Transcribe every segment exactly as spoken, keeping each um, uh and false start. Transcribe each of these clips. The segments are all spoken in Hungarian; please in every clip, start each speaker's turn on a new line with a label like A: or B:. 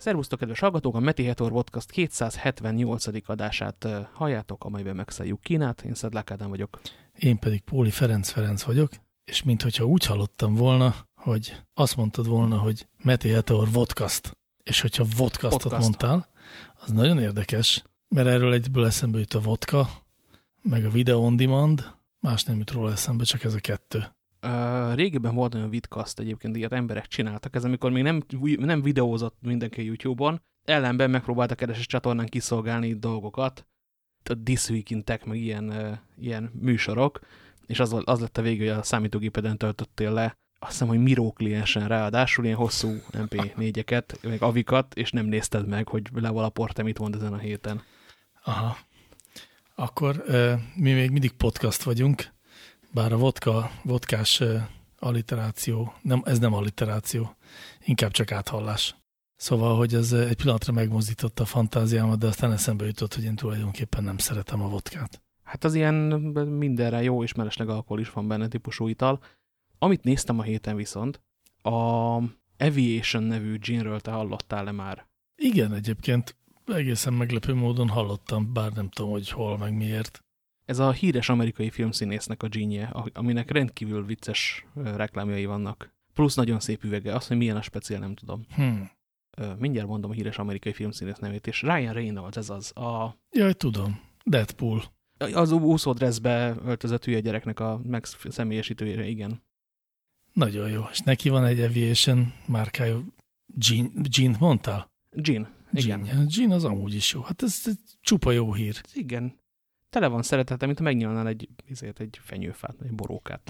A: Szervusztok, kedves hallgatók! A Meti Hetor Podcast kétszázhetvennyolcadik adását halljátok, amelyben megszálljuk Kínát. Én Szedlák Ádám vagyok.
B: Én pedig Póli Ferenc Ferenc vagyok, és minthogyha úgy hallottam volna, hogy azt mondtad volna, hogy Meti Hetor Vodcast, és hogyha vodcastot Podcast. mondtál, az nagyon érdekes, mert erről egyből eszembe jut a vodka, meg a video on demand, más nem jut róla eszembe, csak ez a kettő.
A: Uh, régebben volt olyan vidcast egyébként, ilyet emberek csináltak, ez amikor még nem, nem videózott mindenki a YouTube-on, ellenben megpróbáltak kereses csatornán kiszolgálni dolgokat, a This Week in Tech, meg ilyen, uh, ilyen műsorok, és az, az lett a vége, hogy a számítógépeden töltöttél le, azt hiszem, hogy Miro kliensen ráadásul ilyen hosszú em pé négyeket, meg avikat, és nem nézted meg, hogy Leval a Porte mit mond ezen a héten.
B: Aha. Akkor uh, mi még mindig podcast vagyunk, bár a vodka, vodkás uh, alliteráció, nem, ez nem alliteráció, inkább csak áthallás. Szóval, hogy ez egy pillanatra megmozdította a fantáziámat, de aztán eszembe jutott, hogy én tulajdonképpen nem szeretem a vodkát.
A: Hát az ilyen mindenre jó és mellesleg alkohol is van benne típusú ital. Amit néztem a héten viszont, a Aviation nevű ginről te hallottál-e már?
B: Igen, egyébként egészen meglepő módon hallottam, bár nem tudom, hogy hol, meg miért.
A: Ez a híres amerikai filmszínésznek a ginje, aminek rendkívül vicces reklámjai vannak. Plusz nagyon szép üvege. Azt, hogy milyen a speciál, nem tudom.
B: Hmm.
A: Mindjárt mondom a híres amerikai filmszínész nevét, és Ryan Reynolds, ez az. A...
B: Jaj, tudom. Deadpool.
A: Az úszódresszbe öltözött hülye gyereknek a megszemélyesítőjére, igen.
B: Nagyon jó. És neki van egy Aviation márkájú Gin, Gin mondtál?
A: Gin, igen.
B: Gin, Gin az amúgy is jó. Hát ez, ez csupa jó hír. Igen.
A: Tele van szeretete, mint ha megnyilvánál egy, ezért egy fenyőfát, egy borókát.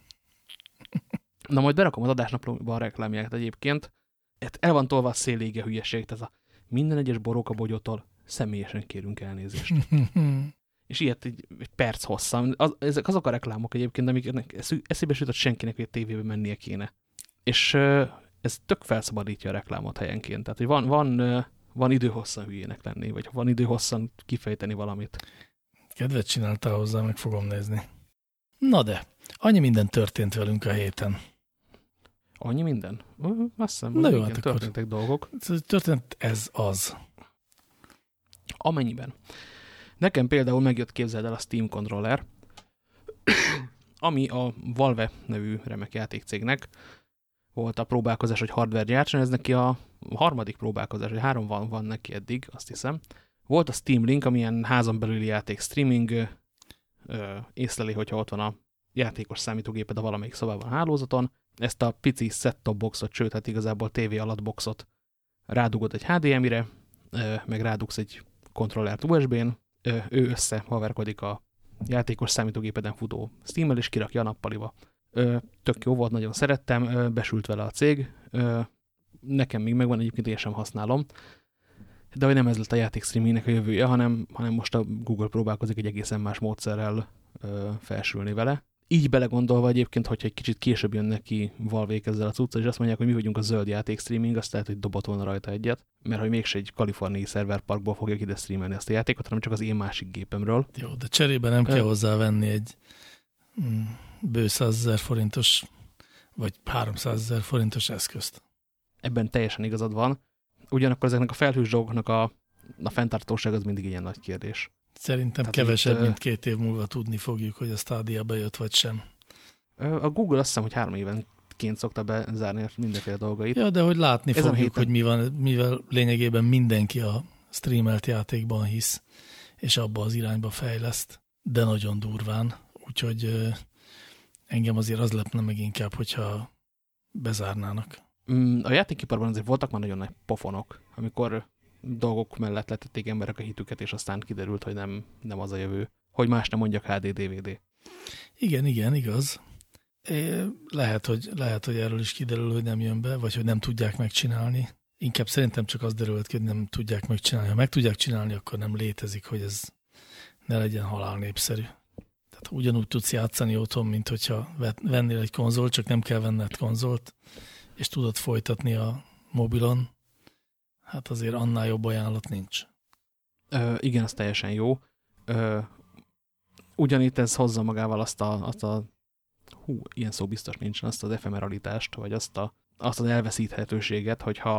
A: Na majd berakom az adásnaplóba a reklámját egyébként. El van tolva a szélége hülyeség, ez a minden egyes borókabogyótól személyesen kérünk elnézést. És ilyet egy, egy perc hosszan. Az, ezek azok a reklámok egyébként, amiknek eszébe jutott senkinek, hogy tévébe mennie kéne. És ez tök felszabadítja a reklámot helyenként. Tehát, hogy van, van, van idő hosszan hülyének lenni, vagy van idő hosszan kifejteni valamit.
B: Kedvet csináltál hozzá, meg fogom nézni. Na de, annyi minden történt velünk a héten.
A: Annyi minden? Uh, azt hiszem,
B: Na jó,
A: igen,
B: hát
A: történtek
B: akkor
A: dolgok.
B: Történt ez az.
A: Amennyiben. Nekem például megjött, képzeld el, a Steam controller, ami a Valve nevű remek játékcégnek volt a próbálkozás, hogy hardware gyártson. Ez neki a harmadik próbálkozás, hogy három van, van neki eddig, azt hiszem. Volt a Steam Link, ami ilyen házon belüli játék streaming, ö, észleli, hogyha ott van a játékos számítógéped a valamelyik szobában a hálózaton. Ezt a pici set-top boxot, sőt, hát igazából tévé alatt boxot rádugod egy há dé em i-re, ö, meg rádugsz egy kontrollert u es bé-n, ö, ő össze haverkodik a játékos számítógépeden futó Steam-mel, és kirakja a nappaliba. Ö, tök jó volt, nagyon szerettem, ö, besült vele a cég, ö, nekem még megvan, egyébként én sem használom, de hogy nem ez lett a játék streamingnek a jövője, hanem, hanem most a Google próbálkozik egy egészen más módszerrel ö, felsülni vele. Így belegondolva egyébként, hogyha egy kicsit később jön neki Valvék ezzel a cuccal, és azt mondják, hogy mi vagyunk a zöld játék streaming, azt lehet, hogy dobott volna rajta egyet, mert hogy mégse egy kaliforniai szerverparkból fogják ide streamelni ezt a játékot, hanem csak az én másik gépemről.
B: Jó, de cserébe nem kell hozzávenni egy mm, bő százezer forintos, vagy háromszázezer forintos eszközt.
A: Ebben teljesen igazad van. Ugyanakkor ezeknek a felhős dolgoknak a, a fenntartóság az mindig ilyen nagy kérdés.
B: Szerintem Tehát kevesebb, itt, mint két év múlva tudni fogjuk, hogy a Stadia bejött, vagy sem.
A: A Google azt hiszem, hogy három évenként szokta bezárni mindenféle dolgait.
B: Ja, de hogy látni
A: Ezen
B: fogjuk,
A: héten...
B: hogy mi van, mivel lényegében mindenki a streamelt játékban hisz, és abba az irányba fejleszt, de nagyon durván. Úgyhogy engem azért az lepne meg inkább, hogyha bezárnának.
A: A játékiparban azért voltak már nagyon nagy pofonok, amikor dolgok mellett letették emberek a hitüket, és aztán kiderült, hogy nem, nem az a jövő. Hogy más nem mondjak, há dé dé vé dé.
B: Igen, igen, igaz. É, lehet, hogy, lehet, hogy erről is kiderül, hogy nem jön be, vagy hogy nem tudják megcsinálni. Inkább szerintem csak az derült ki, hogy nem tudják megcsinálni. Ha meg tudják csinálni, akkor nem létezik, hogy ez ne legyen halál népszerű. Tehát ugyanúgy tudsz játszani otthon, mint hogyha vennél egy konzolt, csak nem kell venned konzolt, és tudod folytatni a mobilon. Hát azért annál jobb ajánlat nincs.
A: Ö, igen, az teljesen jó. Ö, ugyanitt ez hozza magával azt a, azt a hú, ilyen szó biztos nincsen, azt az efemeralitást, vagy azt, a, azt az elveszíthetőséget, hogyha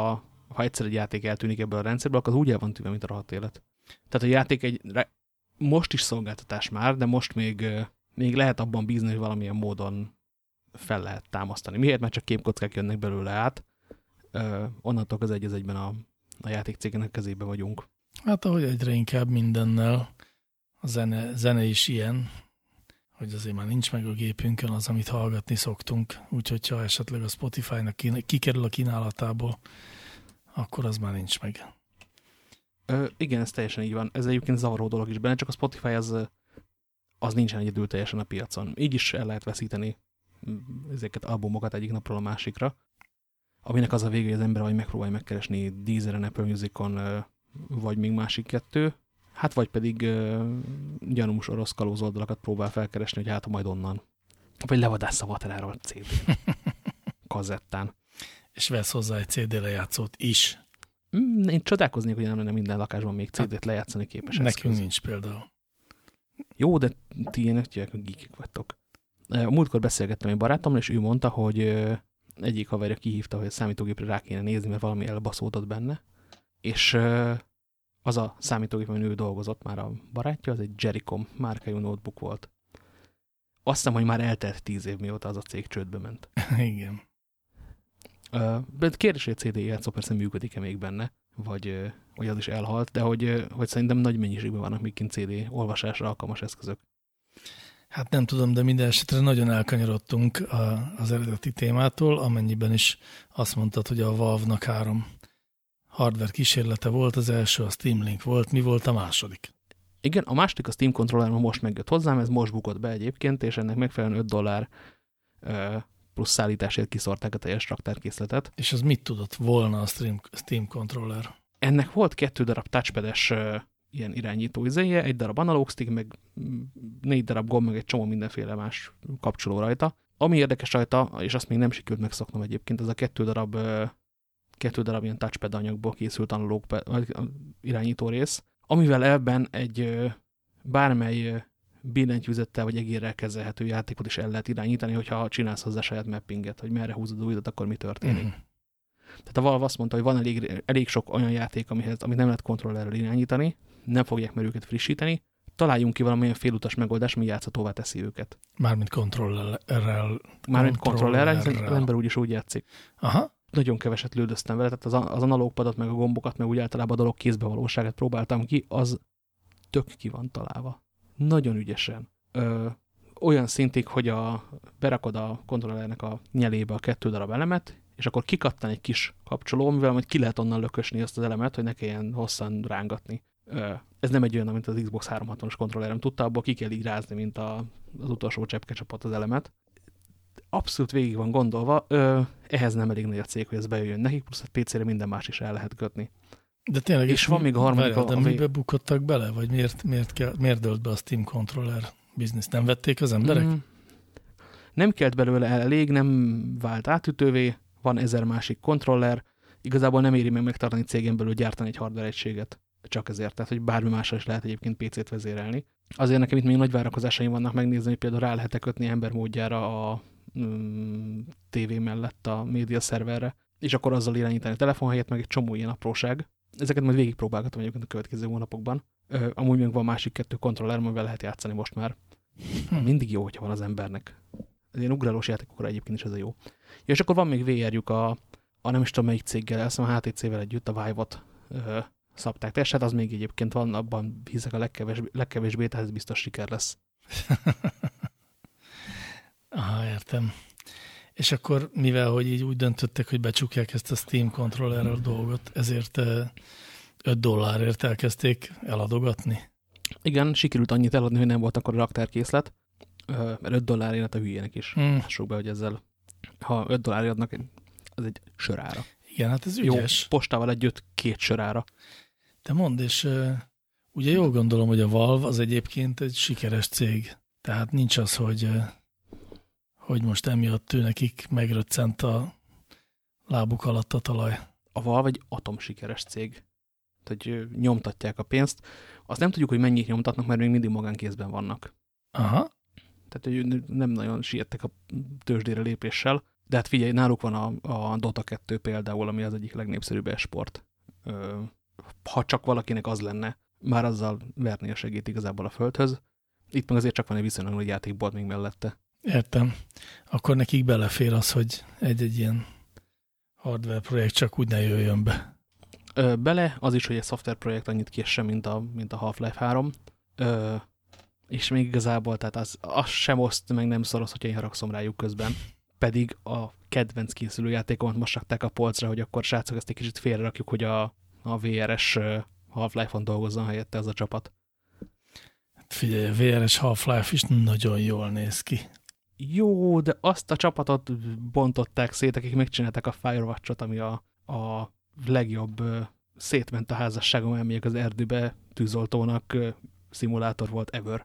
A: ha egyszer egy játék eltűnik ebből a rendszerből, akkor az úgy el van tűnve, mint a rohadt élet. Tehát a játék egy most is szolgáltatás már, de most még, még lehet abban bízni, hogy valamilyen módon fel lehet támasztani. Miért? Mert csak képkockák jönnek belőle át, onnantól az egy az egyben a, a játékcégnek kezébe vagyunk.
B: Hát ahogy egyre inkább mindennel, a zene, zene is ilyen, hogy azért már nincs meg a gépünkön az, amit hallgatni szoktunk, úgyhogy ha esetleg a Spotify-nak kikerül a kínálatából, akkor az már nincs meg.
A: Ö, igen, ez teljesen így van. Ez egyébként zavaró dolog is benne, csak a Spotify az, az nincsen egyedül teljesen a piacon. Így is el lehet veszíteni ezeket albumokat egyik napról a másikra, aminek az a vége, hogy az ember vagy megpróbálja megkeresni Deezeren, Apple Musicon, vagy még másik kettő, hát vagy pedig uh, gyanús orosz kalóz oldalakat próbál felkeresni, hogy hát majd onnan. Vagy levadász a Vateráról cé dé kazettán.
B: És vesz hozzá egy cé dé lejátszót is.
A: Mm, én csodálkoznék, hogy nem lenne minden lakásban még cé dét lejátszani képes
B: Nekünk
A: eszköz.
B: nincs például.
A: Jó, de ti ilyen ötjövek, hogy geekek vagytok. A múltkor beszélgettem egy barátommal, és ő mondta, hogy egyik haverja kihívta, hogy a számítógépre rá kéne nézni, mert valami elbaszódott benne. És az a számítógép, amin ő dolgozott már a barátja, az egy Jericom márkájú notebook volt. Azt hiszem, hogy már eltelt tíz év, mióta az a cég csődbe ment.
B: Igen.
A: Uh, kérdés, hogy a cé dé játszó persze működik-e még benne, vagy, vagy az is elhalt, de hogy, hogy szerintem nagy mennyiségben vannak még kint cé dé olvasásra alkalmas eszközök.
B: Hát nem tudom, de minden esetre nagyon elkanyarodtunk a, az eredeti témától, amennyiben is azt mondtad, hogy a Valve-nak három hardware kísérlete volt, az első a Steam Link volt, mi volt a második?
A: Igen, a második a Steam Controller most megjött hozzám, ez most bukott be egyébként, és ennek megfelelően öt dollár uh, plusz szállításért kiszorták a teljes raktárkészletet.
B: És az mit tudott volna a Steam, Steam Controller?
A: Ennek volt kettő darab touchpad-es uh, ilyen irányító izéje, egy darab analóg stick, meg négy darab gomb, meg egy csomó mindenféle más kapcsoló rajta. Ami érdekes rajta, és azt még nem sikerült megszoknom egyébként, az a kettő darab, uh, kettő darab ilyen touchpad anyagból készült analóg irányító rész, amivel ebben egy uh, bármely uh, billentyűzettel vagy egérrel kezelhető játékot is el lehet irányítani, hogyha csinálsz hozzá saját mappinget, hogy merre húzod a újdat, akkor mi történik. Uh-huh. Tehát a Valve azt mondta, hogy van elég, elég sok olyan játék, amihez, amit nem lehet kontrollerrel irányítani, nem fogják mer őket frissíteni, találjunk ki valamilyen félutas megoldás, ami játszhatóvá teszi őket.
B: Mármint kontrollerrel.
A: Mármint kontrollerrel, hiszen az ember úgyis úgy játszik.
B: Aha. Nagyon
A: keveset lődöztem vele, tehát az, az analógpadat, meg a gombokat, meg úgy általában a dolog kézbevalóságát próbáltam ki, az tök ki van találva. Nagyon ügyesen. Ö, olyan szintig, hogy a, berakod a kontrollernek a nyelébe a kettő darab elemet, és akkor kikattan egy kis kapcsoló, amivel majd ki lehet onnan lökösni azt az elemet, hogy ne kelljen hosszan rángatni. Ö, ez nem egy olyan, mint az Xbox háromszázhatvanas kontrollerem tudta, abból ki kell így rázni, mint a, az utolsó cseppkecsapot az elemet. Abszolút végig van gondolva, ö, ehhez nem elég nagy a cég, hogy ez bejöjjön nekik, plusz a pé cére minden más is el lehet kötni.
B: De tényleg,
A: és van még a harmadik...
B: Várjál, de
A: a, a
B: mibe bukottak bele? Vagy miért, miért, kell, miért dölt be a Steam Controller biznisz? Nem vették az emberek? Mm,
A: nem kelt belőle elég, nem vált átütővé, van ezer másik kontroller, igazából nem éri meg megtartani cégen belül gyártani egy hardware egységet. Csak ezért, tehát hogy bármi mással is lehet egyébként pé cét vezérelni. Azért nekem itt még nagy várakozásaim vannak megnézni, hogy például rá lehet kötni ember módjára a mm, tévé mellett a média szerverre, és akkor azzal irányítani a telefon helyett, meg egy csomó ilyen apróság. Ezeket majd végigpróbálgatom egyébként a következő hónapokban. Ö, amúgy még van másik kettő kontroller, amivel lehet játszani most már. Hm. Mindig jó, hogyha van az embernek. Ez ilyen ugrálós játékokra egyébként is ez a jó. Ja, és akkor van még vé er-jük a, a nem is tudom melyik céggel, azt hiszem a há té cével együtt, a Vive-ot ö, szabták. Tehát hát az még egyébként van, abban hiszek a legkevésbé, legkevésbé, tehát ez biztos siker lesz.
B: Aha, értem. És akkor, mivel hogy így úgy döntöttek, hogy becsukják ezt a Steam Controllerrel dolgot, ezért öt dollárért elkezdték eladogatni? Igen, sikerült annyit eladni, hogy nem volt akkor a raktárkészlet, mert öt dollárért a hülyének is. Hmm. Lássuk be, hogy ezzel, ha öt dollárért adnak, az egy sörára. Igen, hát ez ügyes. Jó, postával együtt két sörára. Te mondd, és uh, ugye jól gondolom, hogy a Valve az egyébként egy sikeres cég. Tehát nincs az, hogy, uh, hogy most emiatt ő nekik megröccent a lábuk alatt a talaj. A Valve egy atomsikeres cég. Tehát, hogy nyomtatják a pénzt. Azt nem tudjuk, hogy mennyit nyomtatnak, mert még mindig magánkézben vannak. Aha. Tehát, hogy nem nagyon siettek a tőzsdére lépéssel.
A: De hát figyelj, náluk van a, a Dota kettő például, ami az egyik legnépszerűbb esport. Ö, ha csak valakinek az lenne, már azzal verné a segít igazából a földhöz. Itt meg azért csak van egy viszonylag nagy játékbolt még mellette.
B: Értem. Akkor nekik belefér az, hogy egy-egy ilyen hardware projekt csak úgy ne jöjjön be.
A: Ö, bele az is, hogy egy szoftver projekt annyit késse, mint a, mint a Half-Life három. Ö, és még igazából, tehát az, az sem oszt, meg nem szoros, hogyha én haragszom rájuk közben. Pedig a kedvenc készülő játékomat most rakták a polcra, hogy akkor srácok, ezt egy kicsit félre rakjuk, hogy a, a vé er es Half-Life-on dolgozzon helyette ez a csapat.
B: Figyelj, a vé er es Half-Life is nagyon jól néz ki.
A: Jó, de azt a csapatot bontották szét, akik megcsinálták a Firewatch-ot, ami a, a legjobb szétment a házasságom, elmegyek az erdőbe tűzoltónak szimulátor volt ever.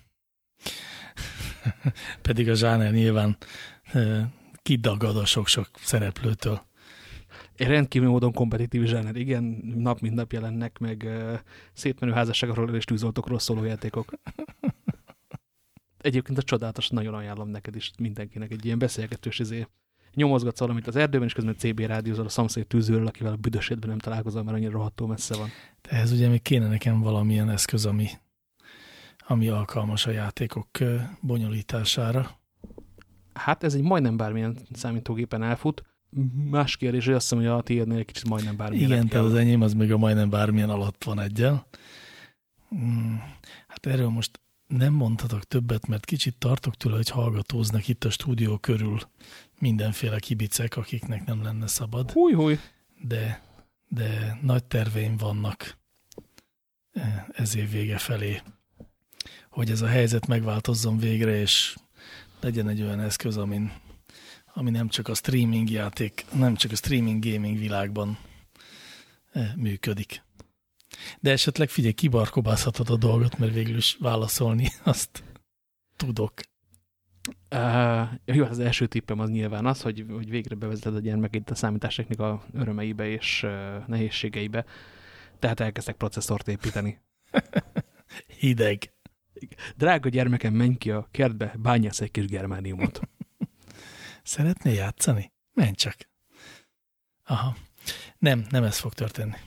B: Pedig a zsáner nyilván kidagad a sok-sok szereplőtől.
A: Egy rendkívül módon kompetitív zsáner, igen, nap mint nap jelennek meg uh, szétmenő házasságról és tűzoltókról szóló játékok. Egyébként a csodálatos, nagyon ajánlom neked is mindenkinek egy ilyen beszélgetős izé. Nyomozgatsz valamit az erdőben, és közben cé bé rádiózol a szomszéd tűzőről, akivel a büdösödben nem találkozol, mert annyira rohadtól messze van.
B: De ehhez ugye még kéne nekem valamilyen eszköz, ami, ami alkalmas a játékok bonyolítására.
A: Hát ez egy majdnem bármilyen számítógépen elfut. Más kérdés, hogy azt hiszem, hogy a tiédnél egy kicsit majdnem bármilyen.
B: Igen, tehát az enyém az még a majdnem bármilyen alatt van egyel. Hát erről most nem mondhatok többet, mert kicsit tartok tőle, hogy hallgatóznak itt a stúdió körül mindenféle kibicek, akiknek nem lenne szabad.
A: Húj, húj.
B: De, de nagy terveim vannak ez év vége felé, hogy ez a helyzet megváltozzon végre, és legyen egy olyan eszköz, amin, ami nem csak a streaming játék, nem csak a streaming gaming világban működik. De esetleg figyelj, kibarkobázhatod a dolgot, mert végül is válaszolni azt tudok.
A: Uh, jó, az első tippem az nyilván az, hogy, hogy végre bevezeted a gyermekét a számítástechnika örömeibe és uh, nehézségeibe, tehát elkezdtek processzort építeni.
B: Hideg.
A: Drága gyermekem, menj ki a kertbe, bányász egy kis germániumot.
B: Szeretnél játszani? Menj csak. Aha. Nem, nem ez fog történni.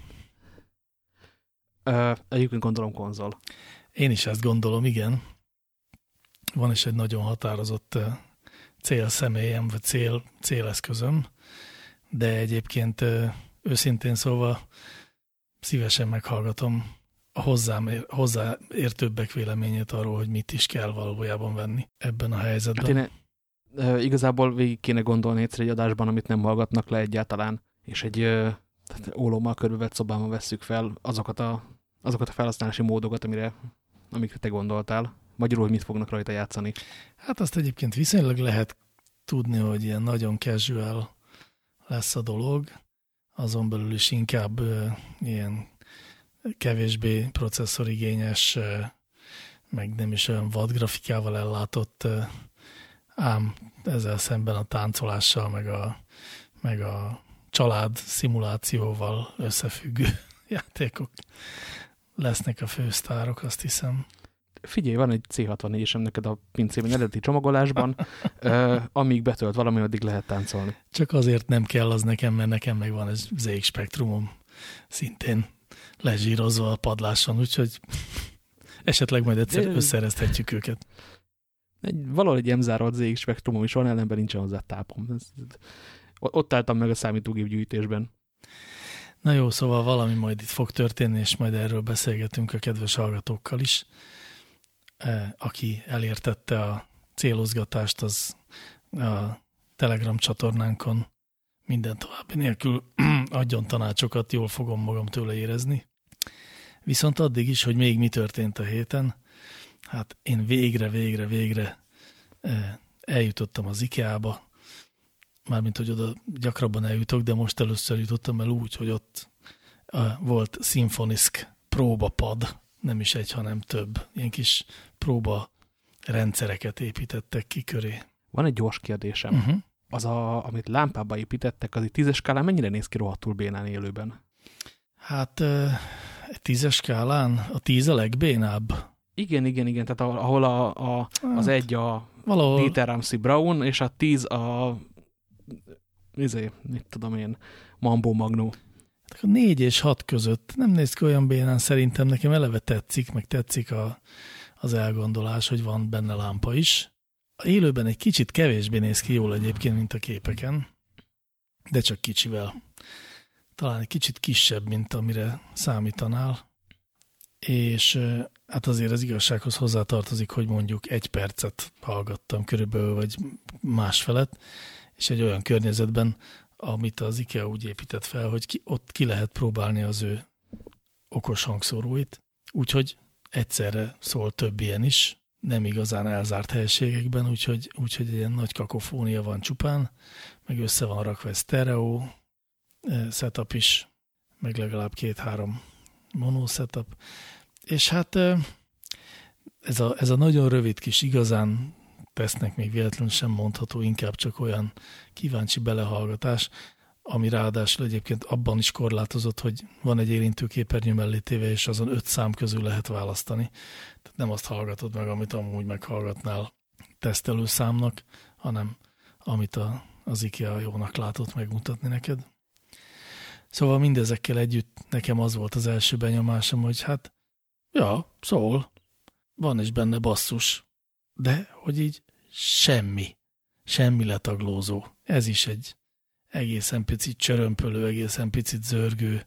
A: Uh, egyébként gondolom konzol.
B: Én is ezt gondolom, igen. Van is egy nagyon határozott uh, célszemélyem, vagy cél, céleszközöm, de egyébként uh, őszintén szólva szívesen meghallgatom a hozzám, hozzáértőbbek véleményét arról, hogy mit is kell valójában venni ebben a helyzetben.
A: Hát én, uh, igazából végig kéne gondolni egyszer egy adásban, amit nem hallgatnak le egyáltalán, és egy uh, ólommal körbevett szobában vesszük fel azokat a, azokat a felhasználási módokat, amire, amikre te gondoltál. Magyarul, hogy mit fognak rajta játszani.
B: Hát azt egyébként viszonylag lehet tudni, hogy ilyen nagyon casual lesz a dolog, azon belül is inkább uh, ilyen kevésbé processzorigényes, uh, meg nem is olyan vad grafikával ellátott, uh, ám ezzel szemben a táncolással, meg a, meg a család szimulációval összefüggő játékok lesznek a fősztárok, azt hiszem.
A: Figyelj, van egy cé hatvannégyesem neked a pincében eredeti csomagolásban, uh, amíg betölt valami, addig lehet táncolni.
B: Csak azért nem kell az nekem, mert nekem meg van egy zé iksz Spectrumom szintén lezsírozva a padláson, úgyhogy esetleg majd egyszer De... összerezhetjük őket.
A: Egy, valahol egy emzárolt zé iksz Spectrumom is van, ellenben nincsen hozzá tápom. Ez, ott álltam meg a számítógép gyűjtésben.
B: Na jó, szóval valami majd itt fog történni, és majd erről beszélgetünk a kedves hallgatókkal is. Aki elértette a célozgatást, az a Telegram csatornánkon minden további nélkül adjon tanácsokat, jól fogom magam tőle érezni. Viszont addig is, hogy még mi történt a héten, hát én végre, végre, végre eljutottam az IKEA-ba, mármint, hogy oda gyakrabban eljutok, de most először jutottam el úgy, hogy ott volt Symfonisk próbapad, nem is egy, hanem több. Ilyen kis próba rendszereket építettek ki köré.
A: Van egy gyors kérdésem. Uh-huh. Az, a, amit lámpába építettek, az egy tízes skálán mennyire néz ki rohadtul bénán élőben? Hát
B: egy tízes skálán a tíz a legbénább.
A: Igen, igen, igen. Tehát ahol a, a, az egy a
B: valahol...
A: Dieter Ramsey Brown, és a tíz a izé, mit tudom én, Mambo Magnó.
B: A négy és hat között nem néz ki olyan bénán, szerintem nekem eleve tetszik, meg tetszik a, az elgondolás, hogy van benne lámpa is. A élőben egy kicsit kevésbé néz ki jól egyébként, mint a képeken, de csak kicsivel. Talán egy kicsit kisebb, mint amire számítanál. És hát azért az igazsághoz hozzátartozik, hogy mondjuk egy percet hallgattam körülbelül, vagy másfelet, és egy olyan környezetben, amit az IKEA úgy épített fel, hogy ki, ott ki lehet próbálni az ő okos hangszóróit. Úgyhogy egyszerre szól több ilyen is, nem igazán elzárt helységekben, úgyhogy, úgyhogy egy ilyen nagy kakofónia van csupán, meg össze van rakva egy sztereó setup is, meg legalább két-három mono setup. És hát ez a, ez a nagyon rövid kis, igazán tesznek még véletlenül sem mondható, inkább csak olyan kíváncsi belehallgatás, ami ráadásul egyébként abban is korlátozott, hogy van egy érintőképernyő mellé téve, és azon öt szám közül lehet választani. Tehát nem azt hallgatod meg, amit amúgy meghallgatnál tesztelő számnak, hanem amit a, az IKEA jónak látott megmutatni neked. Szóval mindezekkel együtt nekem az volt az első benyomásom, hogy hát, ja, szól, van is benne basszus, de hogy így semmi, semmi letaglózó. Ez is egy egészen picit csörömpölő, egészen picit zörgő,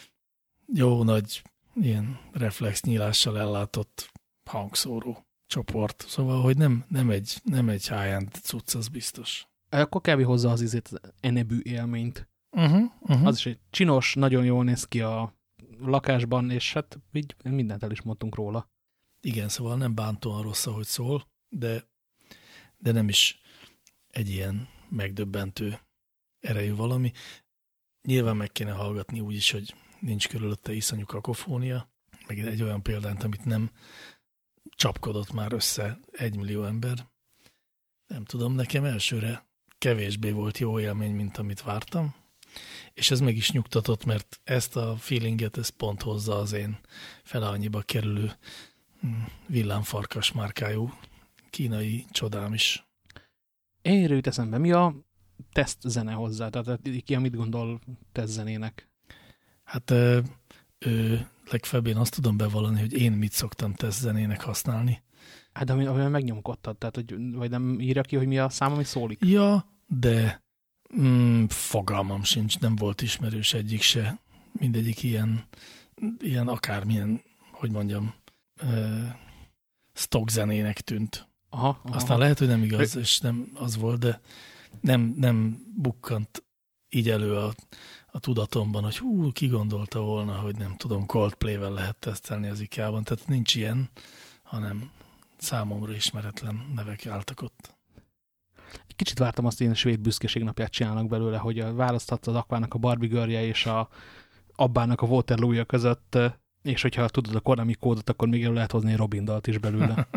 B: jó nagy ilyen reflex nyílással ellátott hangszóró csoport. Szóval, hogy nem, nem egy, nem egy high-end cucc, az biztos.
A: Akkor kevés hozzá az izét, az enebű élményt.
B: Uh-huh, uh-huh.
A: Az is egy csinos, nagyon jól néz ki a lakásban, és hát így mindent el is mondtunk róla.
B: Igen, szóval nem bántóan rossz, ahogy szól, de, de nem is egy ilyen megdöbbentő erejű valami. Nyilván meg kéne hallgatni úgy is, hogy nincs körülötte iszonyú kakofónia, meg egy olyan példányt, amit nem csapkodott már össze egymillió ember. Nem tudom, nekem elsőre kevésbé volt jó élmény, mint amit vártam, és ez meg is nyugtatott, mert ezt a feelinget, ez pont hozza az én fele annyiba kerülő villámfarkas márkájú kínai csodám is.
A: Én jut eszembe, mi a teszt zene hozzá? Tehát ki, mit gondol teszt zenének?
B: Hát ő, legfeljebb én azt tudom bevallani, hogy én mit szoktam teszt zenének használni.
A: Hát de amivel megnyomkodtad, tehát hogy, vagy nem írja ki, hogy mi a szám, ami szólik?
B: Ja, de mm, fogalmam sincs, nem volt ismerős egyik se. Mindegyik ilyen, ilyen akármilyen, hogy mondjam, uh, stock zenének tűnt.
A: Aha, aha.
B: Aztán lehet, hogy nem igaz, és nem az volt, de nem, nem bukkant így elő a, a tudatomban, hogy hú, ki gondolta volna, hogy nem tudom, Coldplay-vel lehet tesztelni az IKEA-ban. Tehát nincs ilyen, hanem számomra ismeretlen nevek álltak ott.
A: Egy kicsit vártam azt, hogy ilyen svéd büszkeség napját csinálnak belőle, hogy választhatsz az Aquának a Barbie Girl-je és a Abbának a Waterloo-ja között, és hogyha tudod a Konami kódot, akkor még lehet hozni egy Robin dalt is belőle.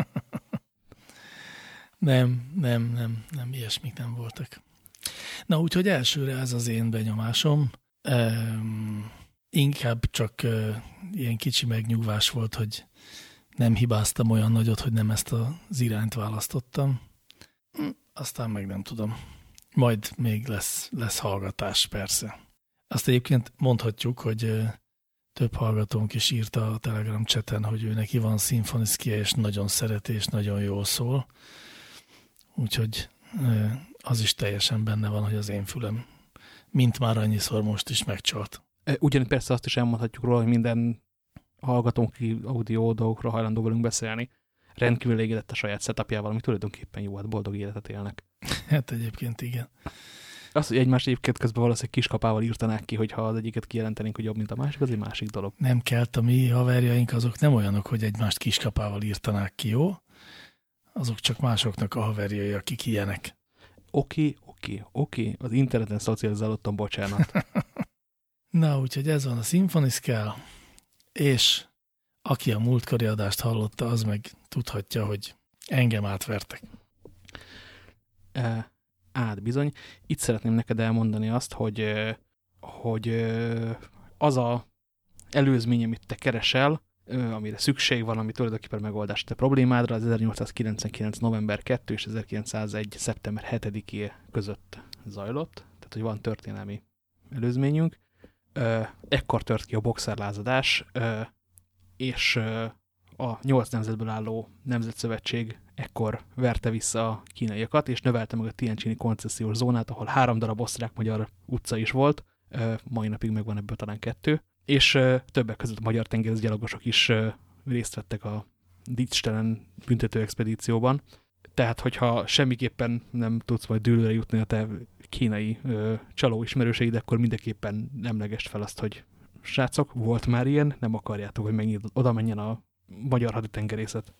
B: Nem, nem, nem, nem, ilyesmik nem voltak. Na, úgyhogy elsőre ez az én benyomásom. Um, inkább csak uh, ilyen kicsi megnyugvás volt, hogy nem hibáztam olyan nagyot, hogy nem ezt az irányt választottam. Aztán meg nem tudom. Majd még lesz, lesz hallgatás, persze. Azt egyébként mondhatjuk, hogy uh, több hallgatónk is írta a Telegram chaten, hogy ő neki van szimfoniszkia, és nagyon szereti, és nagyon jól szól. Úgyhogy az is teljesen benne van, hogy az én fülem mint már annyiszor most is megcsalt.
A: Ugyanis persze azt is elmondhatjuk róla, hogy minden hallgatónk audio dolgokra hajlandó velünk beszélni. Rendkívül elégedett a saját setupjával, ami tulajdonképpen jó, hát boldog életet élnek.
B: Hát egyébként igen.
A: Az, hogy egymás egyébként közben valószínűleg kiskapával írtanák ki, hogyha az egyiket kijelentenénk, hogy jobb, mint a másik, az egy másik dolog.
B: Nem kell, a mi haverjaink azok nem olyanok, hogy egymást kiskapával írtanák ki, jó? Azok csak másoknak a haverjai, akik ilyenek.
A: Oké, oké, oké, az interneten szocializálódtam, bocsánat.
B: Na, úgyhogy ez van a Symphony-Scale, és aki a múltkori adást hallotta, az meg tudhatja, hogy engem átvertek.
A: E, át bizony. Itt szeretném neked elmondani azt, hogy, hogy az a előzmény, amit te keresel, amire szükség van, ami tulajdonképpen megoldás a problémádra, az ezernyolcszázkilencvenkilenc. november kettő és ezerkilencszázegy. szeptember hetediké között zajlott. Tehát tehát hogy van történelmi előzményünk. Ekkor tört ki a boxerlázadás, és a nyolc nemzetből álló nemzetszövetség ekkor verte vissza a kínaiakat, és növelte meg a Tianjini koncesziós zónát, ahol három darab osztrák-magyar utca is volt, mai napig megvan ebből talán kettő, és többek között a magyar tengerészgyalogosok is részt vettek a dicstelen büntető expedícióban. Tehát, hogyha semmiképpen nem tudsz majd dűlőre jutni a te kínai ö, csaló ismerőseid, akkor mindenképpen emlegest fel azt, hogy srácok, volt már ilyen, nem akarjátok, hogy megint oda menjen a magyar haditengerészet.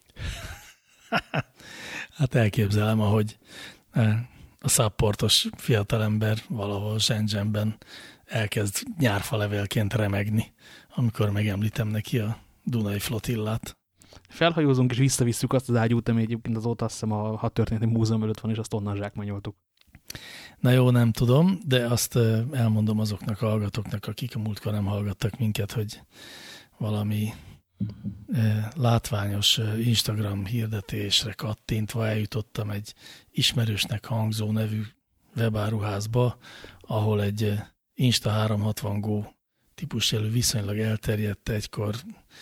B: Hát elképzelem, ahogy a szápportos fiatalember valahol Shenzhenben elkezd nyárfalevélként remegni, amikor megemlítem neki a Dunai flotillát.
A: Felhajózunk és visszavisszük azt az ágyút, ami egyébként azóta azt hiszem a hadtörténeti múzeum előtt van, és azt onnan zsákmányoltuk.
B: Na jó, nem tudom, de azt elmondom azoknak a hallgatóknak, akik a múltkor nem hallgattak minket, hogy valami látványos Instagram hirdetésre kattintva eljutottam egy ismerősnek hangzó nevű webáruházba, ahol egy Insta háromszázhatvan Go típusjelű viszonylag elterjedt egykor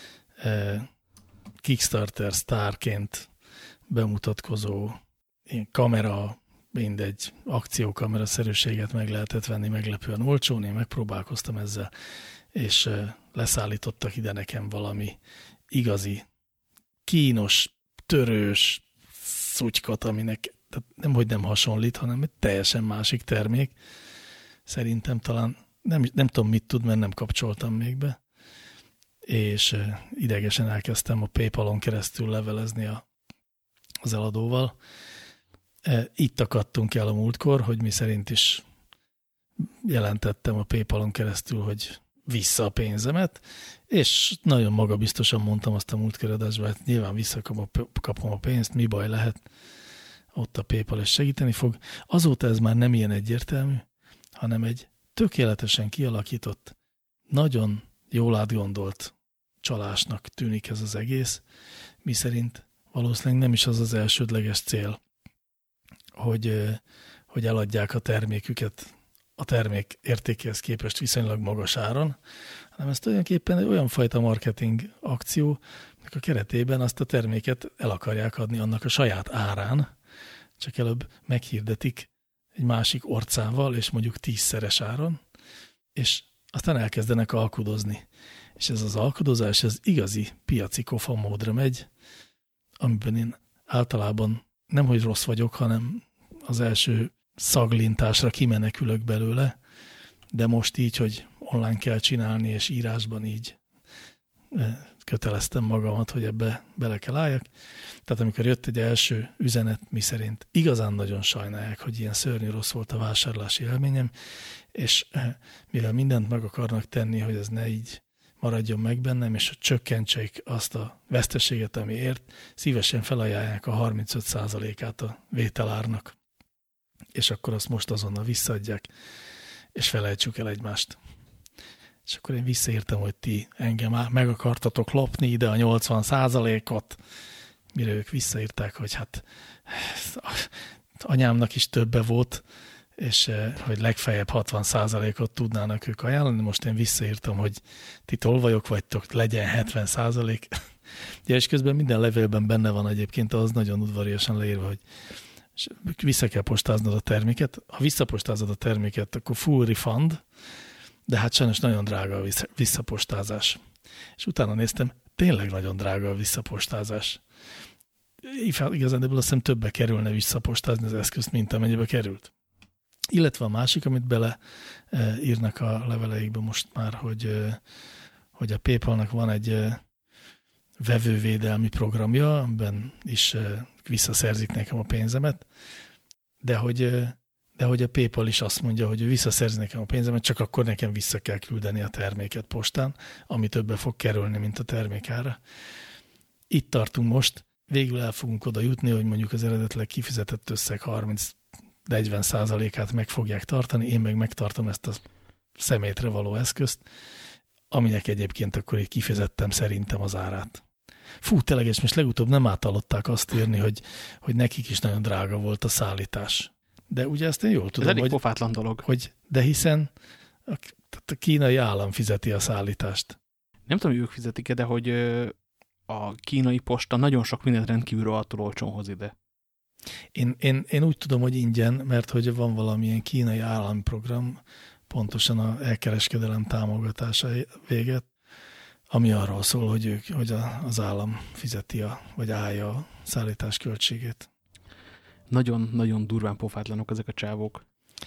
B: Kickstarter sztárként bemutatkozó kamera, mindegy akciókamera szerűséget meg lehetett venni meglepően olcsón, én megpróbálkoztam ezzel, és leszállítottak ide nekem valami igazi, kínos, törős szutykot, aminek nem, hogy nem hasonlít, hanem egy teljesen másik termék. Szerintem talán nem, nem tudom, mit tud, mert nem kapcsoltam még be. És idegesen elkezdtem a PayPal-on keresztül levelezni a, az eladóval. Itt akadtunk el a múltkor, hogy mi szerint is jelentettem a PayPal-on keresztül, hogy vissza a pénzemet, és nagyon magabiztosan mondtam azt a múltkor adásban, hát nyilván visszakapom a pénzt, mi baj lehet, ott a PayPal is segíteni fog. Azóta ez már nem ilyen egyértelmű, hanem egy tökéletesen kialakított, nagyon jól átgondolt csalásnak tűnik ez az egész, miszerint valószínűleg nem is az az elsődleges cél, hogy, hogy eladják a terméküket a termék értékéhez képest viszonylag magas áron, hanem ez tulajdonképpen egy olyan fajta marketing akció, aminek a keretében azt a terméket el akarják adni annak a saját árán, csak előbb meghirdetik egy másik orcával, és mondjuk tízszeres áron, és aztán elkezdenek alkudozni. És ez az alkudozás, ez igazi piaci kofa módra megy, amiben én általában nem, hogy rossz vagyok, hanem az első szaglintásra kimenekülök belőle, de most így, hogy online kell csinálni, és írásban így köteleztem magamat, hogy ebbe bele kell álljak. Tehát amikor jött egy első üzenet, mi szerint igazán nagyon sajnálják, hogy ilyen szörnyű rossz volt a vásárlási élményem, és mivel mindent meg akarnak tenni, hogy ez ne így maradjon meg bennem, és hogy csökkentsék azt a veszteséget, ami ért, szívesen felajánlják a harmincöt százalékát a vételárnak. És akkor azt most azonnal visszaadják, és felejtsük el egymást. És akkor én visszaírtam, hogy ti engem már meg akartatok lopni ide a nyolcvan százalékot, mire ők visszaírták, hogy hát anyámnak is többe volt, és hogy legfeljebb hatvan százalékot tudnának ők ajánlani. Most én visszaírtam, hogy ti tolvajok vagytok, legyen hetven százalék. Ja, és közben minden levélben benne van egyébként, az nagyon udvariasan leírva, hogy vissza kell postáznod a terméket. Ha visszapostázod a terméket, akkor full refund, de hát sajnos nagyon drága a visszapostázás. És utána néztem, tényleg nagyon drága a visszapostázás. Igazán, de azt hiszem többe kerülne visszapostázni az eszközt, mint amennyibe került. Illetve a másik, amit bele írnak a leveleikbe most már, hogy, hogy a PayPal-nak van egy vevővédelmi programja, amiben is visszaszerzik nekem a pénzemet, de hogy, de hogy a PayPal is azt mondja, hogy ő visszaszerzi nekem a pénzemet, csak akkor nekem vissza kell küldeni a terméket postán, ami többe fog kerülni, mint a termékára. Itt tartunk most, végül el fogunk oda jutni, hogy mondjuk az eredetileg kifizetett összeg harminc-negyven százalékát meg fogják tartani, én meg megtartom ezt a szemétre való eszközt, aminek egyébként akkor így kifizettem szerintem az árát. Fú, tényleg, és most legutóbb nem átalották azt írni, hogy, hogy nekik is nagyon drága volt a szállítás. De ugye ezt én jól tudom,
A: Ez elég
B: hogy,
A: pofátlan dolog.
B: hogy de hiszen a, a kínai állam fizeti a szállítást.
A: Nem tudom, hogy ők fizetik-e, de hogy a kínai posta nagyon sok mindent rendkívül attól olcsón hoz ide.
B: Én, én, én úgy tudom, hogy ingyen, mert hogy van valamilyen kínai állami program, pontosan a elkereskedelem támogatása véget, ami arról szól, hogy, ők, hogy a, az állam fizeti, a, vagy állja a szállítás költségét.
A: Nagyon-nagyon durván pofátlanok ezek a csávók.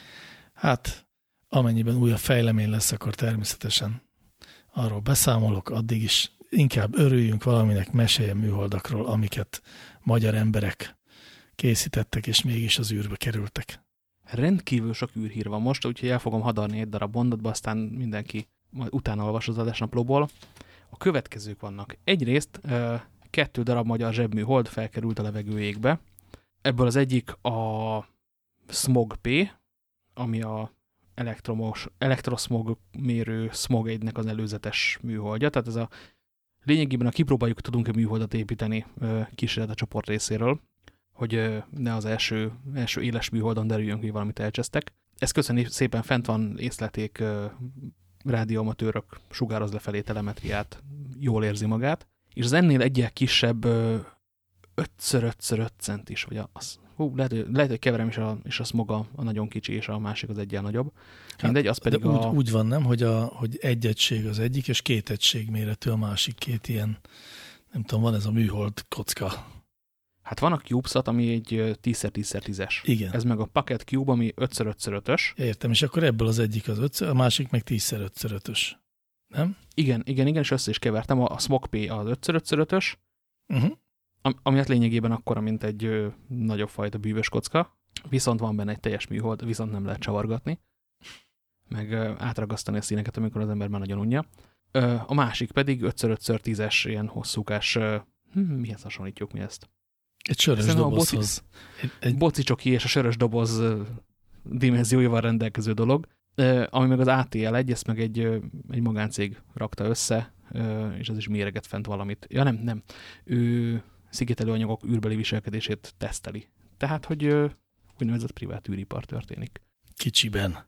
B: Hát, amennyiben újabb fejlemény lesz, akkor természetesen arról beszámolok, addig is inkább örüljünk valaminek, meséljen műholdakról, amiket magyar emberek készítettek, és mégis az űrbe kerültek.
A: Rendkívül sok űrhír van most, úgyhogy el fogom hadarni egy darab mondatba, aztán mindenki majd utána olvas az adásnaplóból. A következők vannak. Egyrészt kettő darab magyar zsebműhold felkerült a levegő égbe. Ebből az egyik a Smog P, ami a elektromos, elektroszmog mérő Smog egynek az előzetes műholdja. Tehát ez a lényegében, a kipróbáljuk, tudunk-e műholdat építeni kísérlet a csoport részéről, hogy ne az első, első éles műholdon derüljön, hogy valamit elcsesztek. Ez köszönjük szépen, fent van, észleték, rádióamatőrök, sugároz lefelé telemetriát, jól érzi magát. És az ennél egyel kisebb ötször ötször öt centis, vagy az, hú, lehet, hogy, lehet, hogy keverem, és a, és a Smog a, a nagyon kicsi, és a másik az egyen nagyobb. Mindegy, az pedig
B: de úgy,
A: a...
B: úgy van, nem, hogy, a, hogy egy egység az egyik, és két egység méretű a másik két ilyen, nem tudom, van ez a műhold kocka.
A: Hát van a CubeSat, ami egy tíz tíz tízes.
B: Igen.
A: Ez meg a Pocket Cube, ami ötször ötször ötös.
B: Értem, és akkor ebből az egyik az ötször, a másik meg tíz ötször ötös. Nem?
A: Igen, igen, igen, és össze is kevertem. A Smog P az ötször ötször ötös,
B: Uh-huh.
A: ami hát lényegében akkora, mint egy ö, nagyobb fajta bűvös kocka. Viszont van benne egy teljes műhold, viszont nem lehet csavargatni. Meg ö, átragasztani a színeket, amikor az ember már nagyon unja. Ö, a másik pedig ötször ötször tízes, ilyen hosszúkás, ö, hm, mihez hasonlítjuk mi ezt?
B: Egy sörös
A: Szerintem
B: dobozhoz.
A: A boci,
B: egy, egy...
A: bocicsoki és a sörös doboz ö, dimenzióival rendelkező dolog. Ö, ami meg az á té el egy, ezt meg egy, ö, egy magáncég rakta össze, ö, és az is méreget fent valamit. Ja nem, nem. Ő szigetelő anyagok űrbeli viselkedését teszteli. Tehát, hogy ö, úgynevezett privát űripar történik.
B: Kicsiben.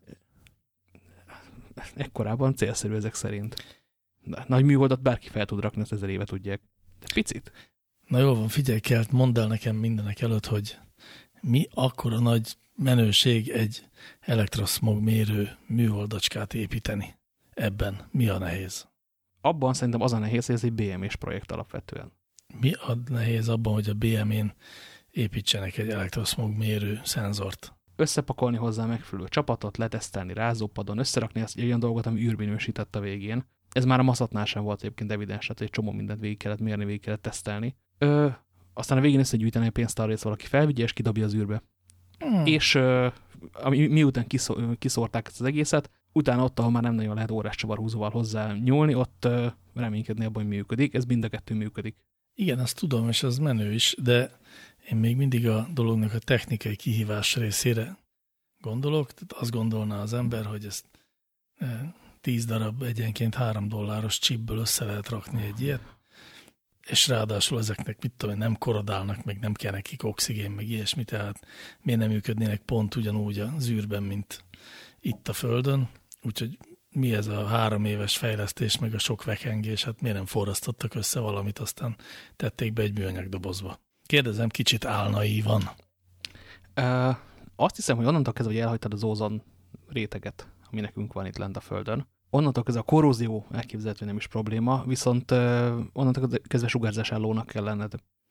A: Ekkorában célszerű ezek szerint. De nagy műholdat bárki fel tud rakni, ezt ezer éve tudják. De picit.
B: Na jól van, figyelj, kell, mondd el nekem mindenek előtt, hogy mi akkora nagy menőség egy elektroszmog mérő műholdacskát építeni. Ebben mi a nehéz?
A: Abban szerintem az a nehéz, hogy ez egy bé em és projekt alapvetően.
B: Mi a nehéz abban, hogy a bé em én építsenek egy elektroszmog mérő szenzort?
A: Összepakolni hozzá megfelelő csapatot, letesztelni rázópadon, összerakni azt egy olyan dolgot, ami űrminősített a végén. Ez már a maszatnál sem volt egyébként evidens, tehát egy csomó mindent végig kellett mérni, végig kellett tesztelni. Ö, aztán a végén összegyűjteni a pénzt arra, hogy valaki felvigye és kidobja az űrbe. Hmm. És ö, ami, miután kiszor, kiszórták ezt az egészet, utána ott, ahol már nem nagyon lehet órás csavarhúzóval hozzá nyúlni, ott ö, reménykedni abban, hogy működik. Ez mind a kettő működik. Igen,
B: azt tudom, és az menő is, de én még mindig a dolognak a technikai kihívás részére gondolok. Tehát azt gondolná az ember, hogy ezt tíz darab egyenként három dolláros chipből össze lehet rakni egy ilyet, és ráadásul ezeknek, mit tudom, nem korodálnak, meg nem kell nekik oxigén, meg ilyesmi, tehát miért nem működnének pont ugyanúgy az űrben, mint itt a Földön. Úgyhogy mi ez a három éves fejlesztés, meg a sok vekengés, hát miért nem forrasztottak össze valamit, aztán tették be egy műanyag dobozba. Kérdezem, kicsit álnaívan.
A: Uh, azt hiszem, hogy onnantól kezdve, hogy elhagytad az ózon réteget, ami nekünk van itt lent a Földön, onnantól kezdve a korrózió elképzelhető nem is probléma, viszont uh, onnantól kezdve sugárzásállónak kell lenned.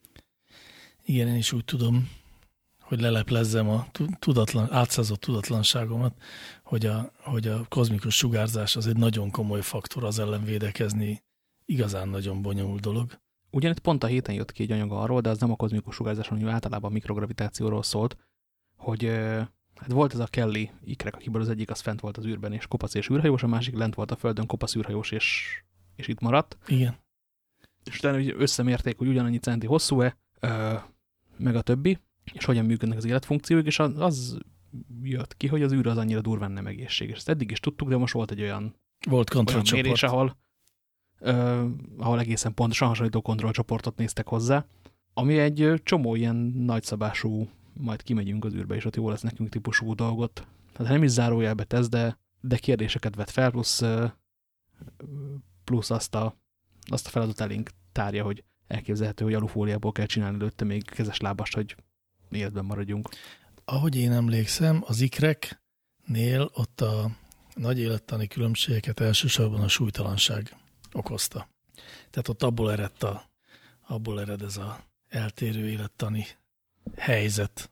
B: Igen, én is úgy tudom, hogy leleplezzem a tudatlan, átszázott tudatlanságomat, hogy a, hogy a kozmikus sugárzás az egy nagyon komoly faktor, az ellen védekezni igazán nagyon bonyolult dolog.
A: Ugyanitt pont a héten jött ki egy anyag arról, de az nem a kozmikus sugárzás, hanem általában a mikrogravitációról szólt, hogy hát volt ez a Kelly ikrek, akiből az egyik az fent volt az űrben, és kopasz és űrhajós, a másik lent volt a Földön, kopasz űrhajós, és, és itt maradt.
B: Igen.
A: És utána összemérték, hogy ugyanannyi centi hosszú-e, meg a többi, és hogyan működnek az életfunkciók, és az jött ki, hogy az űr az annyira durván nem egészséges. Ezt eddig is tudtuk, de most volt egy olyan,
B: volt
A: olyan mérés, ahol, uh, ahol egészen pontosan hasonlító kontrollcsoportot néztek hozzá, ami egy csomó ilyen nagyszabású majd kimegyünk az űrbe, és ott jó lesz nekünk típusú dolgot. Tehát nem is zárójelbe tesz, de, de kérdéseket vet fel, plusz, plusz azt, a, azt a feladat elénk tárja, hogy elképzelhető, hogy alufóliából kell csinálni előtte még kezes lábast, hogy életben maradjunk.
B: Ahogy én emlékszem, az ikreknél ott a nagy élettani különbségeket elsősorban a súlytalanság okozta. Tehát ott abból eredt, a, abból ered ez a eltérő élettani helyzet.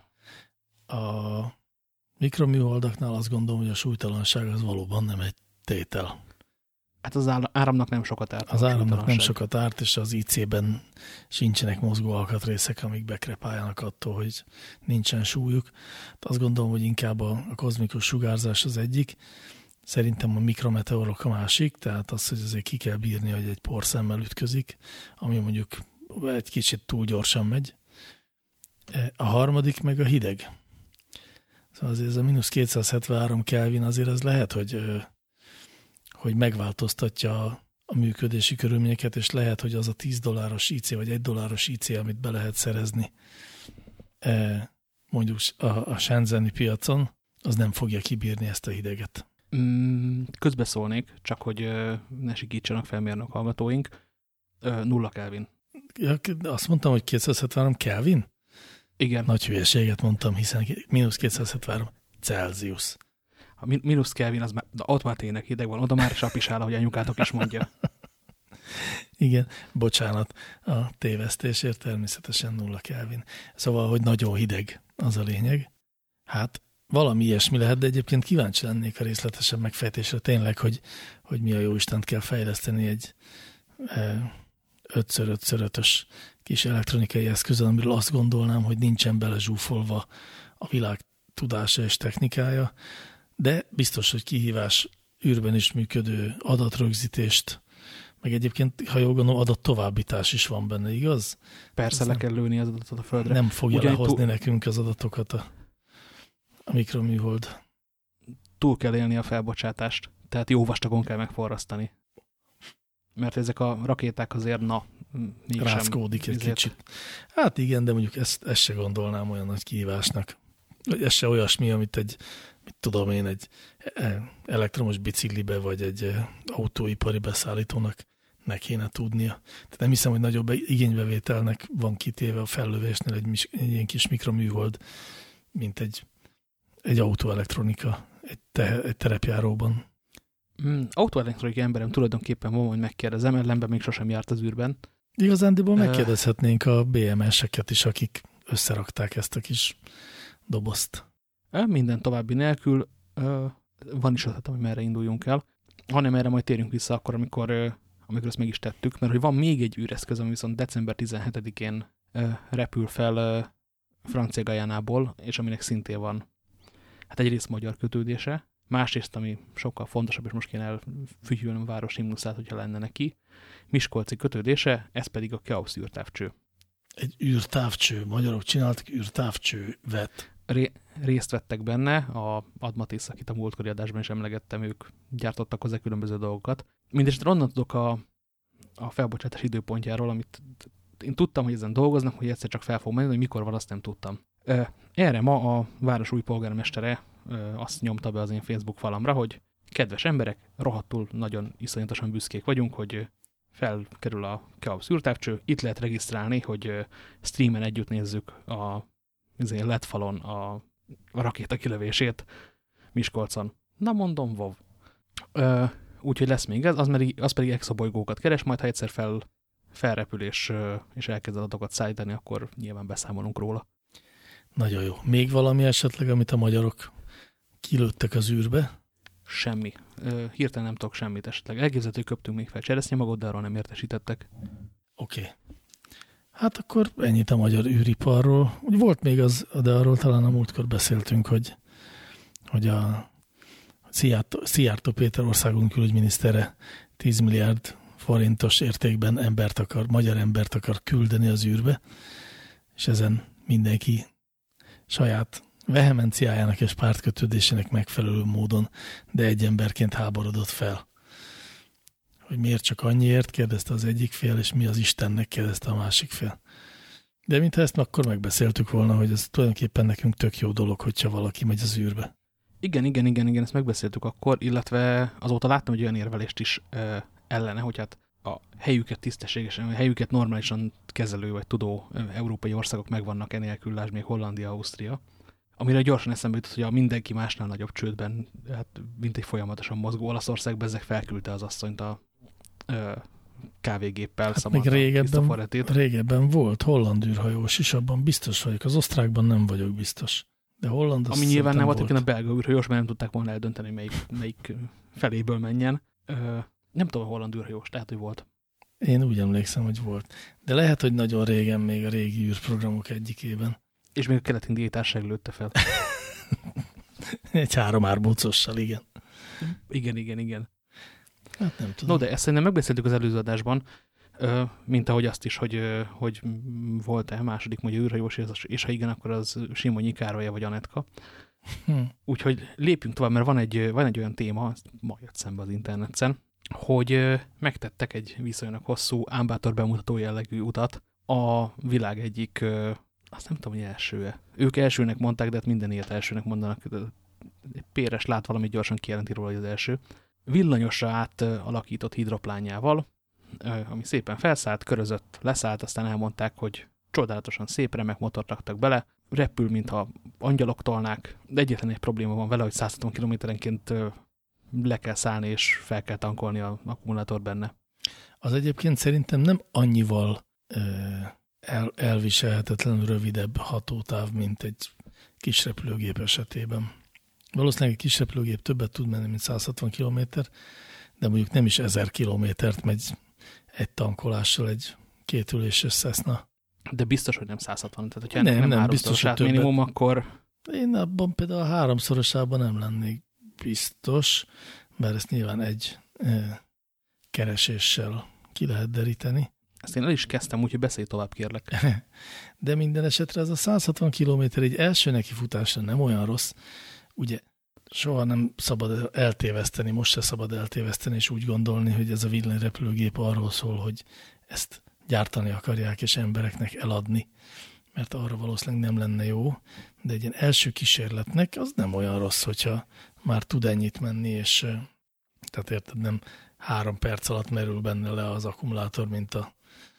B: A mikroműholdaknál azt gondolom, hogy a súlytalanság az valóban nem egy tétel.
A: Hát az áramnak nem sokat árt.
B: Az áramnak nem sokat árt, és az í cében sincsenek mozgó alkatrészek, amik bekrepáljanak attól, hogy nincsen súlyuk. De azt gondolom, hogy inkább a, a kozmikus sugárzás az egyik. Szerintem a mikrometeorok a másik, tehát az, hogy azért ki kell bírni, hogy egy porszemmel ütközik, ami mondjuk egy kicsit túl gyorsan megy. A harmadik meg a hideg. Szóval azért ez a mínusz kétszázhetvenhárom Kelvin azért az lehet, hogy, hogy megváltoztatja a működési körülményeket, és lehet, hogy az a tíz dolláros í cé, vagy egy dolláros í cé, amit be lehet szerezni mondjuk a, a shenzheni piacon, az nem fogja kibírni ezt a hideget.
A: Közbeszólnék, csak hogy ne sikítsanak felmérnök hallgatóink. Nulla Kelvin.
B: Ja, azt mondtam, hogy kétszázhetvenhárom Kelvin?
A: Igen.
B: Nagy hülyeséget mondtam, hiszen mínusz kétszázhetvenhárom Celsius.
A: A mínusz Kelvin, az már, ott már tényleg hideg van, oda már sapisál, ahogy anyukátok is mondja.
B: Igen, bocsánat a tévesztésért, természetesen nulla Kelvin. Szóval, hogy nagyon hideg, az a lényeg. Hát valami ilyesmi lehet, de egyébként kíváncsi lennék a részletesebb megfejtésre tényleg, hogy, hogy mi a jó Istent kell fejleszteni egy öt szor ötös kis elektronikai eszközön, amiről azt gondolnám, hogy nincsen belezsúfolva a világ tudása és technikája, de biztos, hogy kihívás űrben is működő adatrögzítést, meg egyébként, ha jól gondolom, adattovábbítás is van benne, igaz?
A: Persze, le kell lőni az adatot a földre.
B: Nem fogja
A: Ugyan
B: lehozni
A: túl...
B: nekünk az adatokat a, a mikroműhold.
A: Túl kell élni a felbocsátást, tehát jó vastagon kell megforrasztani. Mert ezek a rakéták azért, na, mégsem.
B: Rászkódik egy ezért... kicsit. Hát igen, de mondjuk ezt, ezt se gondolnám olyan nagy kihívásnak. Vagy ez se olyasmi, amit egy, mit tudom én, egy elektromos biciklibe, vagy egy autóipari beszállítónak ne kéne tudnia. Tehát nem hiszem, hogy nagyobb igénybevételnek van kitéve a fellövésnél egy, egy ilyen kis mikroműhold, mint egy, egy autóelektronika egy, te, egy terepjáróban.
A: Mm, autóelektronikai emberem tulajdonképpen van, hogy megkérdezem, ellenben még sosem járt az űrben.
B: Igazándiból megkérdezhetnénk a bé em eseket is, akik összerakták ezt a kis dobozt.
A: Minden további nélkül van is ötletem, hogy merre induljunk el, hanem erre majd térjünk vissza akkor, amikor, amikor ezt meg is tettük, mert hogy van még egy űreszköz, ami viszont december tizenhetedikén repül fel Francia Guyanából, és aminek szintén van hát egyrészt magyar kötődése, másrészt, ami sokkal fontosabb, és most kéne elfütyülnöm a város himnuszát, hogyha lenne neki, miskolci kötődése, ez pedig a Keops űrtávcső.
B: Egy űrtávcső. Magyarok csináltak űrtávcsővet.
A: Ré, részt vettek benne, a Admatis, akit a múltkori adásban is emlegettem, ők gyártottak hozzá különböző dolgokat. Mindenesetre onnan tudok a, a felbocsátás időpontjáról, amit én tudtam, hogy ezen dolgoznak, hogy egyszer csak fel fog menni, hogy mikor van, azt nem tudtam. Erre ma a város új polgármestere azt nyomta be az én Facebook falamra, hogy kedves emberek, rohadtul nagyon iszonyatosan büszkék vagyunk, hogy felkerül a Keops űrtávcső, itt lehet regisztrálni, hogy streamen együtt nézzük a ezért led falon a, a rakéta kilövését Miskolcon. Na mondom, wow. Úgyhogy lesz még ez, az, pedig, az pedig exobolygókat keres, majd ha egyszer fel, felrepül és, és elkezd adatokat szállítani, akkor nyilván beszámolunk róla. Nagyon jó. Még valami esetleg, amit a magyarok kilőttek az űrbe? Semmi. Hirtelen nem tudok semmit esetleg. Elképzelhető, köptünk még fel cseresznyemagot, de arról nem értesítettek. Oké. Okay. Hát akkor ennyit a magyar űriparról. Úgy volt még az, de arról talán a múltkor beszéltünk, hogy, hogy a Szijjártó, Szijjártó Péter országunk külügyminisztere tíz milliárd forintos értékben embert akar, magyar embert akar küldeni az űrbe, és ezen mindenki saját vehemenciájának és pártkötődésének megfelelő módon, de egy emberként háborodott fel. Hogy miért csak annyiért, kérdezte az egyik fél, és mi az Istennek, kérdezte a másik fél.
B: De mintha ezt akkor megbeszéltük volna, hogy ez tulajdonképpen nekünk tök jó dolog, hogyha valaki megy az űrbe.
A: Igen, igen, igen, igen, ezt megbeszéltük akkor, illetve azóta láttam egy olyan érvelést is ö, ellene, hogy hát a helyüket tisztességesen, a helyüket normálisan kezelő vagy tudó ö, európai országok megvannak enélkül, lásd még Hollandia, Ausztria, amire gyorsan eszembe jutott, hogy a mindenki másnál nagyobb csődben, hát mint egy folyamatosan mozgó Olaszország bezzeg felküldte az asszonyt a ö, kávégéppel,
B: hát még régebben, régebben volt holland űrhajós is, abban biztos vagyok. Az osztrákban nem vagyok biztos. De holland
A: ami nyilván nem volt, volt. A belga űrhajós, mert nem tudták volna eldönteni, melyik, melyik feléből menjen. Ö, nem tudom, a holland űrhajós, tehát, hogy volt.
B: Én úgy emlékszem, hogy volt. De lehet, hogy nagyon régen még a régi űrprogramok egyikében.
A: És még a kelet-indiai társaság lőtte fel.
B: Egy három árbócossal, igen.
A: Igen, igen, igen.
B: Hát nem tudom.
A: No, de ezt szerintem megbeszéltük az előző adásban, mint ahogy azt is, hogy, hogy volt-e második magyar űrhajós, és ha igen, akkor az Simonyi Károly vagy Anetka. Hm. Úgyhogy lépjünk tovább, mert van egy, van egy olyan téma, ma jött szembe az interneten, hogy megtettek egy viszonylag hosszú, ámbátor bemutató jellegű utat a világ egyik, azt nem tudom, hogy első-e. Ők elsőnek mondták, de hát minden ilyet elsőnek mondanak. Péres lát valamit, gyorsan kijelenti róla, hogy az első. Villanyosra átalakított hidroplánjával, ami szépen felszállt, körözött, leszállt, aztán elmondták, hogy csodálatosan szép, remek motort raktak bele, repül, mintha angyalok tolnák, de egyetlen egy probléma van vele, hogy száz hatvan kilométerenként le kell szállni, és fel kell tankolni az akkumulátor benne.
B: Az egyébként szerintem nem annyival el, elviselhetetlenül rövidebb hatótáv, mint egy kis repülőgép esetében. Valószínűleg egy kis repülőgép többet tud menni, mint száz hatvan kilométer, de mondjuk nem is ezer kilométert megy egy tankolással egy kétüléses Cessna.
A: De biztos, hogy nem száz hatvan. Tehát, hogyha
B: nem,
A: nem,
B: nem biztos, hogy többet.
A: Minimum, akkor...
B: Én abban például a háromszorosában nem lennék biztos, mert ezt nyilván egy e, kereséssel ki lehet deríteni.
A: Ezt én el is kezdtem, úgyhogy beszélj tovább, kérlek.
B: De minden esetre ez a száz hatvan kilométer egy első nekifutásra nem olyan rossz. Ugye soha nem szabad eltéveszteni, most se szabad eltéveszteni, és úgy gondolni, hogy ez a villanyrepülőgép arról szól, hogy ezt gyártani akarják, és embereknek eladni, mert arra valószínűleg nem lenne jó, de egy ilyen első kísérletnek az nem olyan rossz, hogyha már tud ennyit menni, és tehát érted, nem három perc alatt merül benne le az akkumulátor, mint a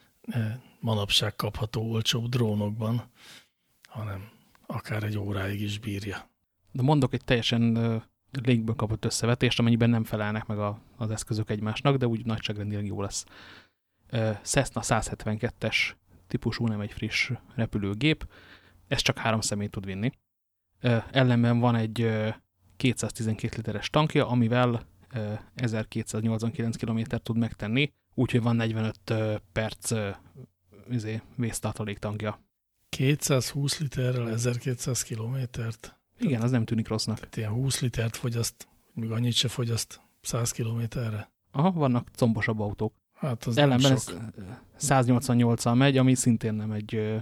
B: manapság kapható olcsóbb drónokban, hanem akár egy óráig is bírja.
A: De mondok egy teljesen uh, légből kapott összevetést, amennyiben nem felelnek meg a, az eszközök egymásnak, de úgy nagyságrendileg jó lesz. Uh, Cessna száz hetvenkettes típusú, nem egy friss repülőgép, ez csak három személyt tud vinni. Uh, ellenben van egy uh, kétszáztizenkét literes tankja, amivel uh, ezerkétszáznyolcvankilenc kilométert tud megtenni, úgyhogy van negyvenöt uh, perc uh, izé, vésztartalék tankja.
B: kétszázhúsz literrel ezerkétszáz kilométert?
A: Igen, az nem tűnik rossznak.
B: Tehát ilyen húsz litert fogyaszt, még annyit se fogyaszt száz kilométerre.
A: Aha, vannak combosabb autók.
B: Hát az
A: ellenben ez száznyolcvannyolccal megy, ami szintén nem egy...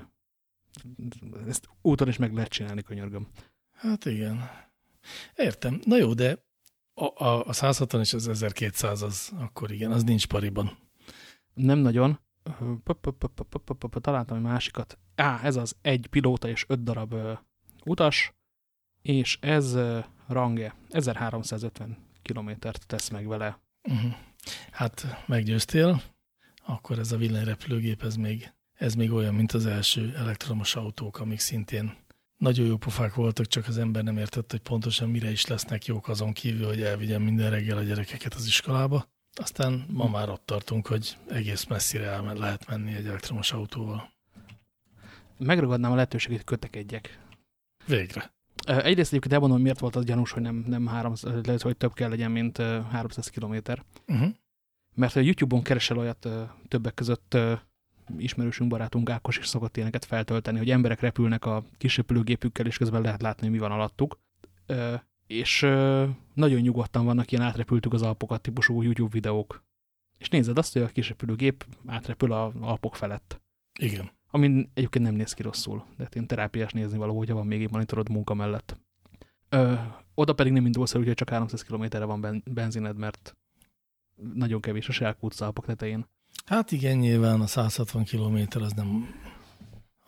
A: Ezt úton is meg lehet csinálni, könyörgöm.
B: Hát igen. Értem. Na jó, de a, a, a száz hatvan és az ezerkétszáz az akkor igen, az nincs pariban.
A: Nem nagyon. Találtam egy másikat. Á, ez az egy pilóta és öt darab utas, és ez range ezerháromszázötven kilométert tesz meg vele.
B: Uh-huh. Hát meggyőztél, akkor ez a villanyrepülőgép, ez még, ez még olyan, mint az első elektromos autók, amik szintén nagyon jó pofák voltak, csak az ember nem értett, hogy pontosan mire is lesznek jók azon kívül, hogy elvigyen minden reggel a gyerekeket az iskolába. Aztán ma hmm. már ott tartunk, hogy egész messzire el lehet menni egy elektromos autóval.
A: Megragadnám a lehetőséget, hogy kötekedjek.
B: Végre.
A: Egyrészt egyébként elmondom, miért volt az gyanús, hogy nem, nem háromszáz, lehet, hogy több kell legyen, mint háromszáz kilométer. Uh-huh. Mert a YouTube-on keresel olyat többek között ismerősünk, barátunk Ákos is szokott ilyeneket feltölteni, hogy emberek repülnek a kis repülőgépükkel, és közben lehet látni, hogy mi van alattuk. És nagyon nyugodtan vannak ilyen átrepültük az Alpokat típusú YouTube videók. És nézed azt, hogy a kis repülőgép átrepül az Alpok felett.
B: Igen.
A: Amin egyébként nem néz ki rosszul, de én terápiás nézni való, hogyha van még egy monitorod munka mellett. Ö, oda pedig nem indulsz el, úgyhogy csak háromszáz kilométerre van benzined, mert nagyon kevés a selkútsz Alpok tetején.
B: Hát igen, nyilván a száz hatvan kilométer az nem,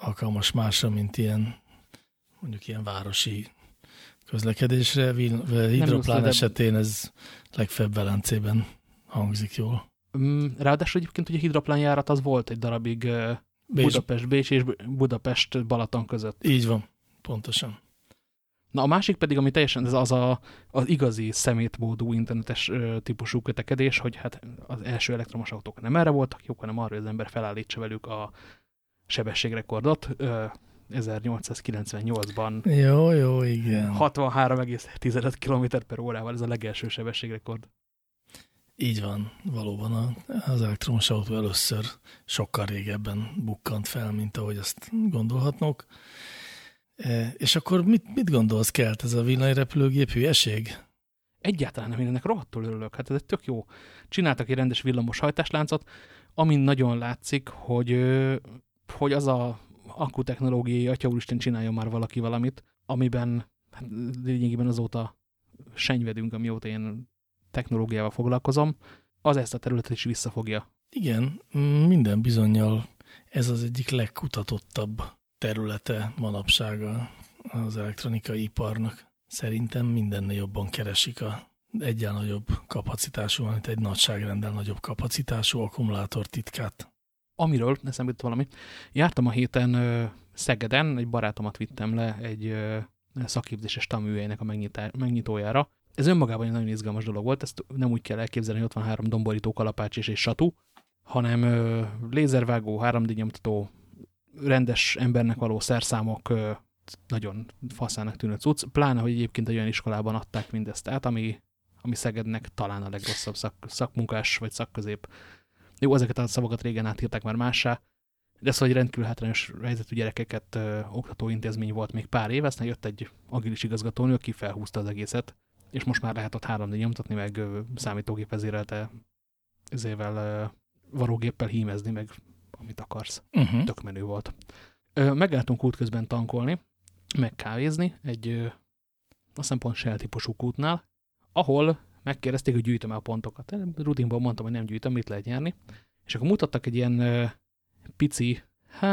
B: alkalmas másra, mint ilyen, mondjuk ilyen városi közlekedésre. Hidroplán esetén ez legfeljebb Velencében hangzik jól.
A: Ráadásul egyébként ugye hidroplánjárat az volt egy darabig Budapest-Bécs és Budapest-Balaton között.
B: Így van, pontosan.
A: Na a másik pedig, ami teljesen ez az a, az igazi szemétmódú internetes ö, típusú kötekedés, hogy hát az első elektromos autók nem erre voltak jók, hanem arra, hogy az ember felállítsa velük a sebességrekordot. Ö, ezernyolcszázkilencvennyolcban
B: jó, jó, igen.
A: hatvanhárom egész tizenöt kilométer per órával ez a legelső sebességrekord. Így
B: van, valóban az elektromos autó először sokkal régebben bukkant fel, mint ahogy azt gondolhatnok. E, és akkor mit, mit gondolsz, kelt ez a villanyrepülőgép hülyeség?
A: Egyáltalán nem, én ennek rohadtul örülök. Hát ez egy tök jó. Csináltak egy rendes villamos hajtásláncot, amin nagyon látszik, hogy, hogy az a akkutechnológiai atya úristen csináljon már valaki valamit, amiben hát lényegében azóta senyvedünk, amióta én technológiával foglalkozom, az ezt a területet is visszafogja.
B: Igen, minden bizonnyal ez az egyik legkutatottabb területe manapság az elektronikai iparnak. Szerintem mindennél jobban keresik a egyen nagyobb kapacitású, mint egy nagyságrendel nagyobb kapacitású akkumulátor titkát.
A: Amiről eszembe jut valami. Jártam a héten ö, Szegeden, egy barátomat vittem le egy ö, szakképzéses tanműhelynek a megnyitójára. Ez önmagában egy nagyon izgalmas dolog volt, ezt nem úgy kell elképzelni, hogy ott van három domborító, kalapács és egy satú, hanem ö, lézervágó, három dé nyomtató, rendes embernek való szerszámok, ö, nagyon faszának tűnő cucc, pláne, hogy egyébként egy olyan iskolában adták mindezt át, ami, ami Szegednek talán a legrosszabb szak, szakmunkás vagy szakközép. Jó, ezeket a szavakat régen átírták már mássá, de szóval egy rendkívül hátrányos helyzetű gyerekeket ö, oktatóintézmény volt még pár éve, aztán jött egy agilis igazgatónő, aki felhúzta az egészet, és most már lehet ott három dé nyomtatni, meg ö, számítógép vezérelte ezével ö, varógéppel hímezni, meg amit akarsz. Uh-huh. Tök menő volt. Ö, megálltunk útközben tankolni, meg kávézni egy ö, azt hiszem pont Shell típusú kútnál, ahol megkérdezték, hogy gyűjtöm el a pontokat. Rutinban mondtam, hogy nem gyűjtöm, mit lehet nyerni. És akkor mutattak egy ilyen ö, pici,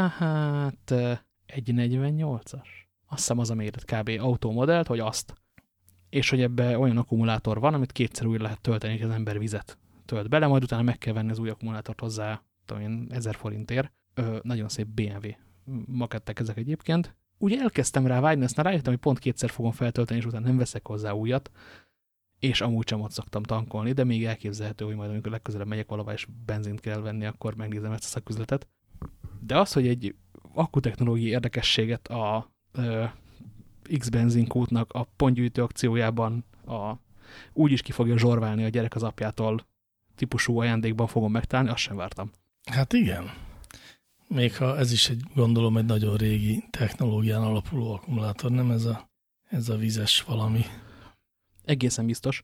A: hát egy negyvennyolcas. Azt hiszem az a méret kb. Autómodellt, hogy azt. És hogy ebbe olyan akkumulátor van, amit kétszer úgy lehet tölteni, hogy az ember vizet tölt bele, majd utána meg kell venni az új akkumulátort hozzá, tudom én, ezer forintért. Ö, nagyon szép bé em vé makettek ezek egyébként. Ugye elkezdtem rá vágyni, aztán rájöttem, hogy pont kétszer fogom feltölteni, és utána nem veszek hozzá újat, és amúgy sem ott szoktam tankolni, de még elképzelhető, hogy majd amikor legközelebb megyek valahova, és benzint kell venni, akkor megnézem ezt a szaküzletet. De az, hogy egy akkutechnológiai érdekességet a ö, X-benzinkútnak a pontgyűjtő akciójában a, úgy is ki fogja zsorválni a gyerek az apjától típusú ajándékban fogom megtalálni, azt sem vártam.
B: Hát igen. Még ha ez is egy, gondolom, egy nagyon régi technológián alapuló akkumulátor, nem ez a, ez a vizes valami.
A: Egészen biztos,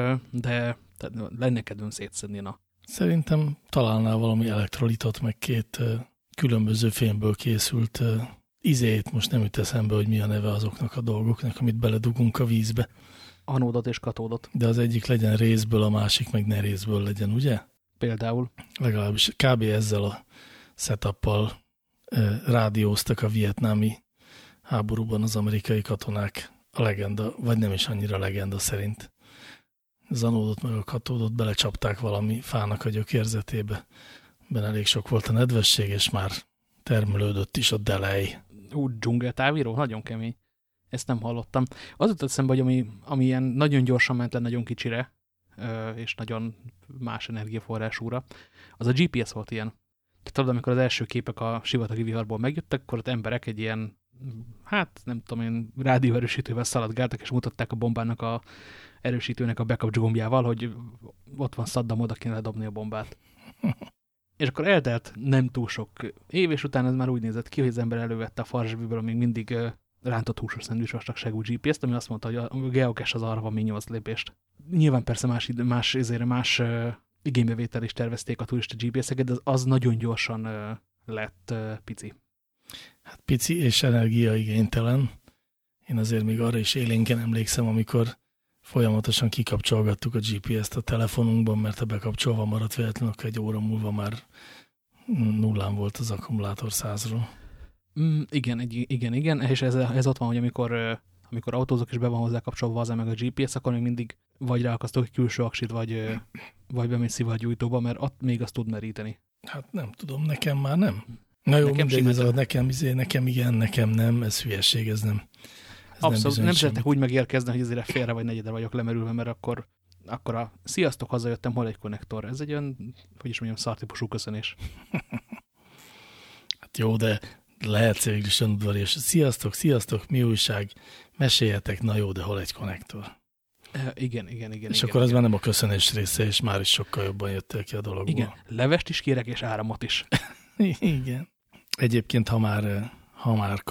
A: de lenne kedvem szétszedni, na.
B: Szerintem találnál valami elektrolitot, meg két különböző fémből készült izét, most nem jut eszembe, hogy mi a neve azoknak a dolgoknak, amit beledugunk a vízbe.
A: Anódot és katódot.
B: De az egyik legyen részből, a másik meg ne részből legyen, ugye?
A: Például.
B: Legalábbis kb. Ezzel a setuppal rádióztak a vietnámi háborúban az amerikai katonák. A legenda, vagy nem is annyira legenda szerint. Az anódot meg a katódot belecsapták valami fának a gyökérzetébe. Ben elég sok volt a nedvesség, és már termelődött is a delej.
A: Ú, dzsungeltávíró? Nagyon kemény. Ezt nem hallottam. Az jutott eszembe, hogy ami, ami ilyen nagyon gyorsan ment le nagyon kicsire, és nagyon más energiaforrásúra, az a gé pé es volt ilyen. Tudod, amikor az első képek a sivatagi viharból megjöttek, akkor ott emberek egy ilyen, hát nem tudom én, rádióerősítővel szaladgáltak, és mutatták a bombának a erősítőnek a backup gombjával, hogy ott van Saddam, oda kéne dobni a bombát. És akkor eltelt nem túl sok év, és utána ez már úgy nézett ki, hogy az ember elővette a farzsbűből, még mindig rántott húsos szendvics vastagságú gé pé es-t, ami azt mondta, hogy a geocache az arra van még nyolc lépést. Nyilván persze más, más, ezért más uh, igénybevétel is tervezték a turista gé pé es-eket, de az nagyon gyorsan uh, lett uh, pici.
B: Hát pici és energiaigénytelen. Én azért még arra is élénken emlékszem, amikor folyamatosan kikapcsolgattuk a gé pé es-t a telefonunkban, mert ha bekapcsolva maradt véletlenül, akkor egy óra múlva már nullán volt az akkumulátor százról.
A: Mm, igen, igen, igen, és ez, ez ott van, hogy amikor, amikor autózok és be van hozzá kapcsolva az meg a gé pé es, akkor még mindig vagy ráakasztok egy külső aksit, vagy, vagy bemész szivargyújtóba, mert ott még azt tud meríteni.
B: Hát nem tudom, nekem már nem. Na jó, nekem mindegy, ez a nekem, izé, nekem igen, nekem nem, ez hülyeség, ez nem. Ez
A: abszolút, nem, nem szeretek úgy megérkezni, hogy ezért félre vagy negyedre vagyok lemerülve, mert akkor, akkor a sziasztok, hazajöttem, hol egy konnektor. Ez egy olyan, hogy is mondjam, szartípusú köszönés.
B: Hát jó, de lehet végül is udvarias. Sziasztok, sziasztok, mi újság? Meséljetek, na jó, de hol egy konnektor?
A: E, igen, igen, igen.
B: És
A: igen,
B: akkor
A: igen.
B: ez már nem a köszönés része, és már is sokkal jobban jöttél ki a dologból.
A: Igen, levest is kérek, és áramot is.
B: Igen. Egyébként, ha már, ha már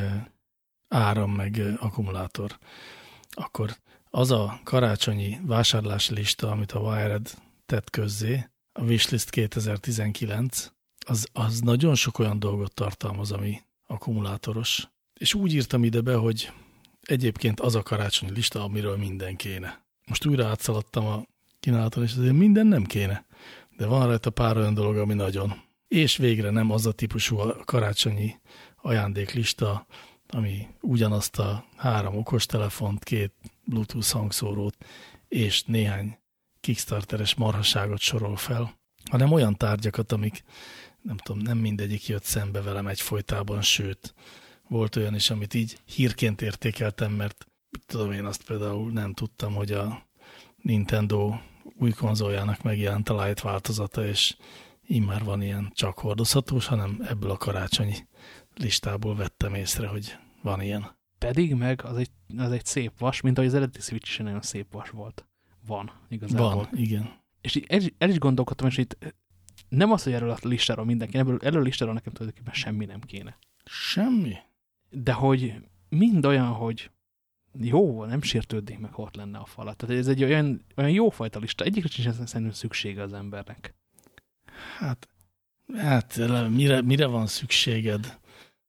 B: áram meg akkumulátor, akkor az a karácsonyi vásárlási lista, amit a Wired tett közzé, a Wishlist kétezer-tizenkilenc, az, az nagyon sok olyan dolgot tartalmaz, ami akkumulátoros. És úgy írtam ide be, hogy egyébként az a karácsonyi lista, amiről minden kéne. Most újra átszaladtam a kínálaton, és azért minden nem kéne. De van rajta pár olyan dolog, ami nagyon. És végre nem az a típusú karácsonyi ajándéklista, ami ugyanazt a három okostelefont, két Bluetooth hangszórót és néhány Kickstarteres marhaságot sorol fel, hanem olyan tárgyakat, amik nem tudom, nem mindegyik jött szembe velem egyfolytában, sőt, volt olyan is, amit így hírként értékeltem, mert tudom én azt például nem tudtam, hogy a Nintendo új konzoljának megjelent a Lite változata, és immár van ilyen csak hordozhatós, hanem ebből a karácsonyi listából vettem észre, hogy van ilyen.
A: Pedig meg az egy, az egy szép vas, mint ahogy az eredeti Switch is nagyon szép vas volt. Van, igazából.
B: Van, igen.
A: És így el, el is gondolkodtam, és itt nem az, hogy erről a listáról mindenki, ebből, erről a listáról nekem tulajdonképpen semmi nem kéne.
B: Semmi?
A: De hogy mind olyan, hogy jó, nem sértődnék meg, ha ott lenne a falat. Tehát ez egy olyan, olyan jófajta lista. Egyikre sincs szerintem szüksége az embernek.
B: Hát, hát mire, mire van szükséged?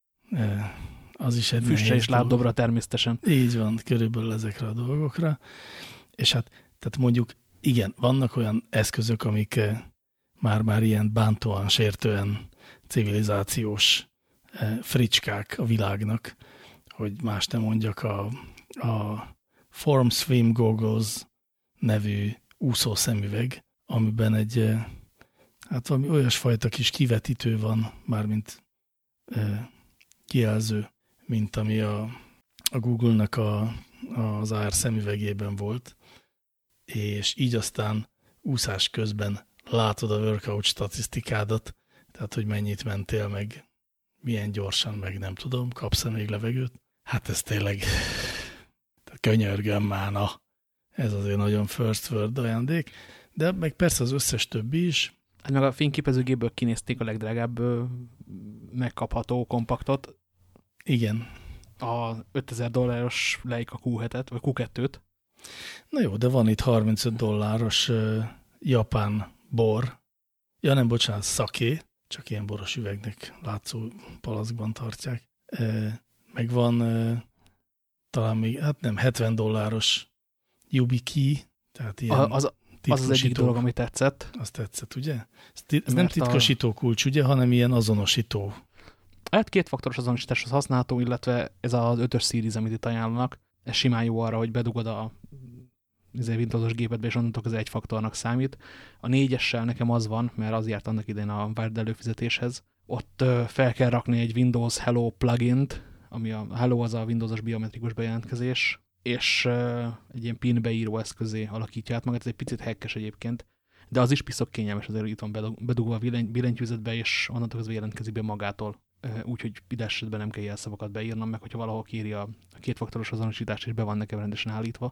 B: Az is egy
A: Füstre és lábdobra természetesen.
B: Így van, körülbelül ezekre a dolgokra. És hát, tehát mondjuk, igen, vannak olyan eszközök, amik már-már ilyen bántóan, sértően civilizációs fricskák a világnak, hogy más nem mondjak, a, a Form Swim Goggles nevű úszó szemüveg, amiben egy, hát valami olyasfajta kis kivetítő van, mármint kijelző, mint ami a, a Google-nak a, az á er szemüvegében volt, és így aztán úszás közben látod a workout statisztikádat, tehát hogy mennyit mentél meg, milyen gyorsan, meg nem tudom, kapsz-e még levegőt. Hát ez tényleg, könyörgöm már, na, ez azért nagyon first world ajándék, de meg persze az összes többi is.
A: Hát meg a fényképezőgéből kinézték a legdrágább megkapható kompaktot.
B: Igen.
A: A ötezer dolláros Leica kú hetet, vagy kú kettőt.
B: Na jó, de van itt harmincöt dolláros uh, japán bor. Ja nem, bocsánat, szaké, csak ilyen boros üvegnek látszó palackban tartják. Uh, meg van uh, talán még, hát nem, hetven dolláros YubiKey, tehát ilyen
A: a, az, az az egyik dolog, ami tetszett.
B: Az tetszett, ugye? Ez, ez nem titkosító kulcs, ugye, hanem ilyen azonosító.
A: Hát kétfaktoros azonosításhoz használható, illetve ez az ötös series, amit itt ajánlanak, ez simán jó arra, hogy bedugod a Windowsos gépedbe, és onnantól az egy faktornak számít. A négyessel nekem az van, mert az járt annak idején a Wired előfizetéshez. Ott fel kell rakni egy Windows Hello plugint, ami a Hello az a Windowsos biometrikus bejelentkezés, és egy ilyen PIN beíró eszközé alakítja át magát. Ez egy picit hackes egyébként, de az is piszok kényelmes, azért itt van bedugva a billentyűzetbe, és onnantól kezdve jelentkezik be magától. Úgyhogy ide esetben nem kell jelszavakat beírnom, meg hogyha valahol kírja a kétfaktoros azonosítást, és be van nekem rendesen állítva.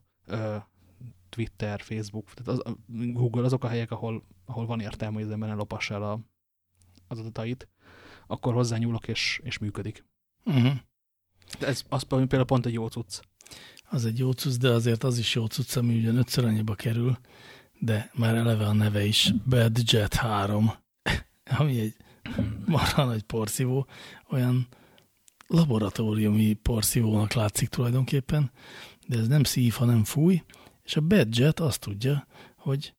A: Twitter, Facebook, tehát az, Google, azok a helyek, ahol, ahol van értelme, hogy az ember ne lopass el a, az adatait, akkor hozzányúlok, és, és működik. Uh-huh. De ez az például pont egy jó cucc.
B: Az egy jó cucc, de azért az is jó cucc, ami ugyan ötször annyiba kerül, de már eleve a neve is Badjet három, ami egy marha nagy porszívó, olyan laboratóriumi porszívónak látszik tulajdonképpen, de ez nem szív, hanem fúj, és a Badjet azt tudja, hogy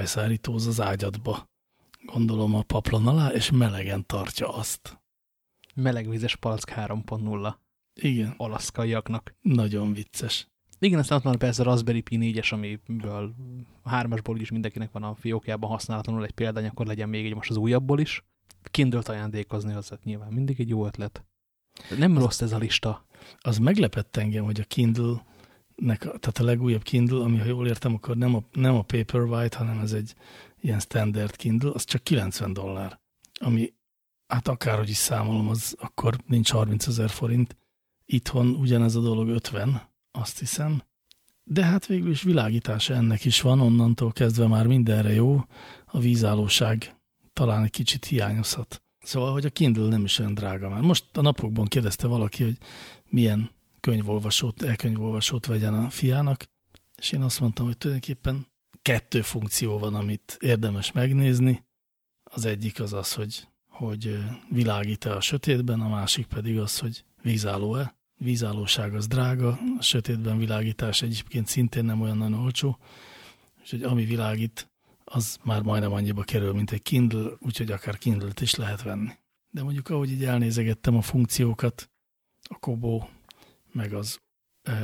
B: behajszárítóz az ágyadba, gondolom a paplon alá, és melegen tartja azt.
A: Melegvízes palack három pont nulla.
B: Igen.
A: Alaszkaiaknak.
B: Nagyon vicces.
A: Igen, aztán ott van persze a Raspberry Pi négyes, amiből a hármasból is mindenkinek van a fiókjában használatlanul egy példány, akkor legyen még egy most az újabbból is. Kindle-t ajándékozni, az hát nyilván mindig egy jó ötlet. Nem rossz ez a lista.
B: Az meglepett engem, hogy a Kindle-nek, tehát a legújabb Kindle, ami ha jól értem, akkor nem a, nem a Paperwhite, hanem ez egy ilyen standard Kindle, az csak kilencven dollár. Ami, hát akárhogy is számolom, az akkor nincs harmincezer forint. Itthon ugyanez a dolog ötven, azt hiszem. De hát végül is világítása ennek is van, onnantól kezdve már mindenre jó. A vízállóság talán egy kicsit hiányozhat. Szóval, hogy a Kindle nem is olyan drága már. Most a napokban kérdezte valaki, hogy milyen könyvolvasót, e-könyvolvasót vegyen a fiának, és én azt mondtam, hogy tulajdonképpen kettő funkció van, amit érdemes megnézni. Az egyik az az, hogy, hogy világít-e a sötétben, a másik pedig az, hogy vízálló-e. Vízállóság az drága, a sötétben világítás egyébként szintén nem olyan nagyon olcsó, úgyhogy ami világít, az már majdnem annyiba kerül, mint egy Kindle, úgyhogy akár Kindle-t is lehet venni. De mondjuk, ahogy így elnézegettem a funkciókat, a Kobo, meg az e,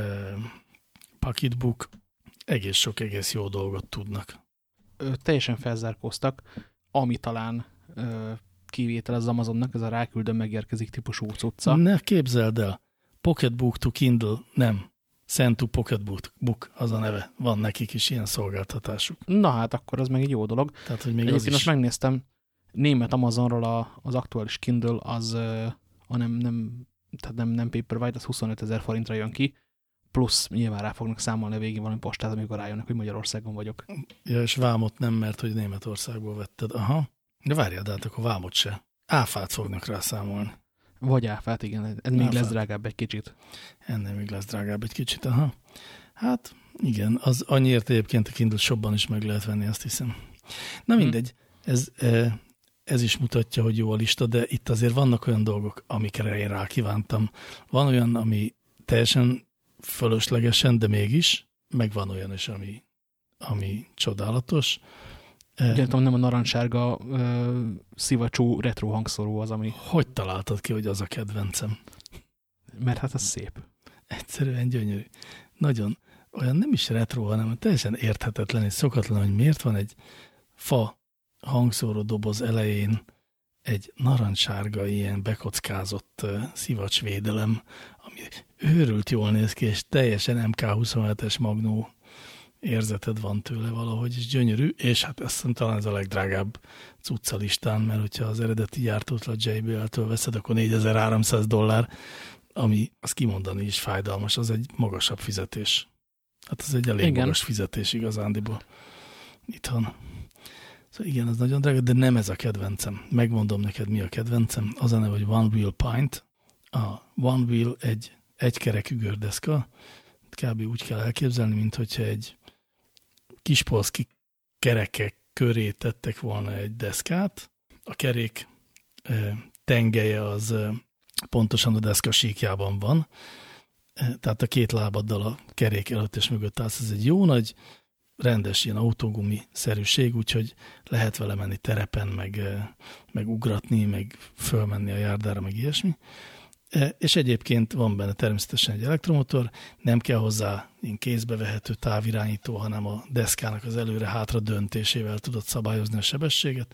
B: Pocketbook, egész sok, egész jó dolgot tudnak.
A: Ö, teljesen felzárkóztak, ami talán ö, kivétel az Amazonnak, ez a ráküldön megérkezik típusú cucca.
B: Ne képzeld el, Pocketbook to Kindle, nem. Send to Pocketbook, az a neve. Van nekik is ilyen szolgáltatásuk.
A: Na hát, akkor az meg egy jó dolog.
B: Tehát, hogy még
A: Egyébként
B: az is...
A: most megnéztem, német Amazonról a, az aktuális Kindle, az a nem, nem, tehát nem, nem Paperwhite, az huszonötezer forintra jön ki, plusz nyilván rá fognak számolni a végén valami postát, amikor rájönnek, hogy Magyarországon vagyok.
B: Ja, és vámot nem, mert hogy Németországból vetted. Aha. De várjál, de hát akkor vámot se. Áfát fognak rá számolni.
A: Vagy áfát, igen. Ez még áfát. Lesz drágább egy kicsit. Ennél
B: még lesz drágább egy kicsit, aha. Hát, igen, az annyiért egyébként a Kindle shopban is meg lehet venni, azt hiszem. Na mindegy, ez, ez is mutatja, hogy jó a lista, de itt azért vannak olyan dolgok, amikre én rá kívántam. Van olyan, ami teljesen fölöslegesen, de mégis, meg van olyan is, ami, ami csodálatos.
A: Gyertem, nem a narancssárga uh, szivacsú retro hangszóró az, ami...
B: Hogy találtad ki, hogy az a kedvencem?
A: Mert hát az szép.
B: Egyszerűen gyönyörű. Nagyon, olyan nem is retro, hanem teljesen érthetetlen és szokatlan, hogy miért van egy fa hangszóró doboz elején egy narancssárga, ilyen bekockázott uh, szivacsvédelem, ami őrült jól néz ki, és teljesen em ká huszonhetes magnó érzeted van tőle valahogy, és gyönyörű, és hát azt hiszem talán ez a legdrágább cucca listán, mert hogyha az eredeti gyártótól, a jé bé el-től veszed, akkor négyezer-háromszáz dollár, ami azt kimondani is fájdalmas, az egy magasabb fizetés. Hát az egy elég igen. magas fizetés igazándiból itthon. Szóval igen, az nagyon drága, de nem ez a kedvencem. Megmondom neked, mi a kedvencem. Az a neve, hogy One Wheel Pint. A One Wheel egy egykerekű gördeszka, kb. Úgy kell elképzelni, mint hogyha egy kispolszki kerekek köré tettek volna egy deszkát. A kerék e, tengelye az e, pontosan a deszka síkjában van. E, tehát a két lábaddal a kerék előtt és mögött állsz. Ez egy jó nagy, rendes ilyen autógumi-szerűség, úgyhogy lehet vele menni terepen, meg, e, meg ugratni, meg fölmenni a járdára, meg ilyesmi. És egyébként van benne természetesen egy elektromotor, nem kell hozzá ilyen kézbevehető távirányító, hanem a deszkának az előre-hátra döntésével tudod szabályozni a sebességet,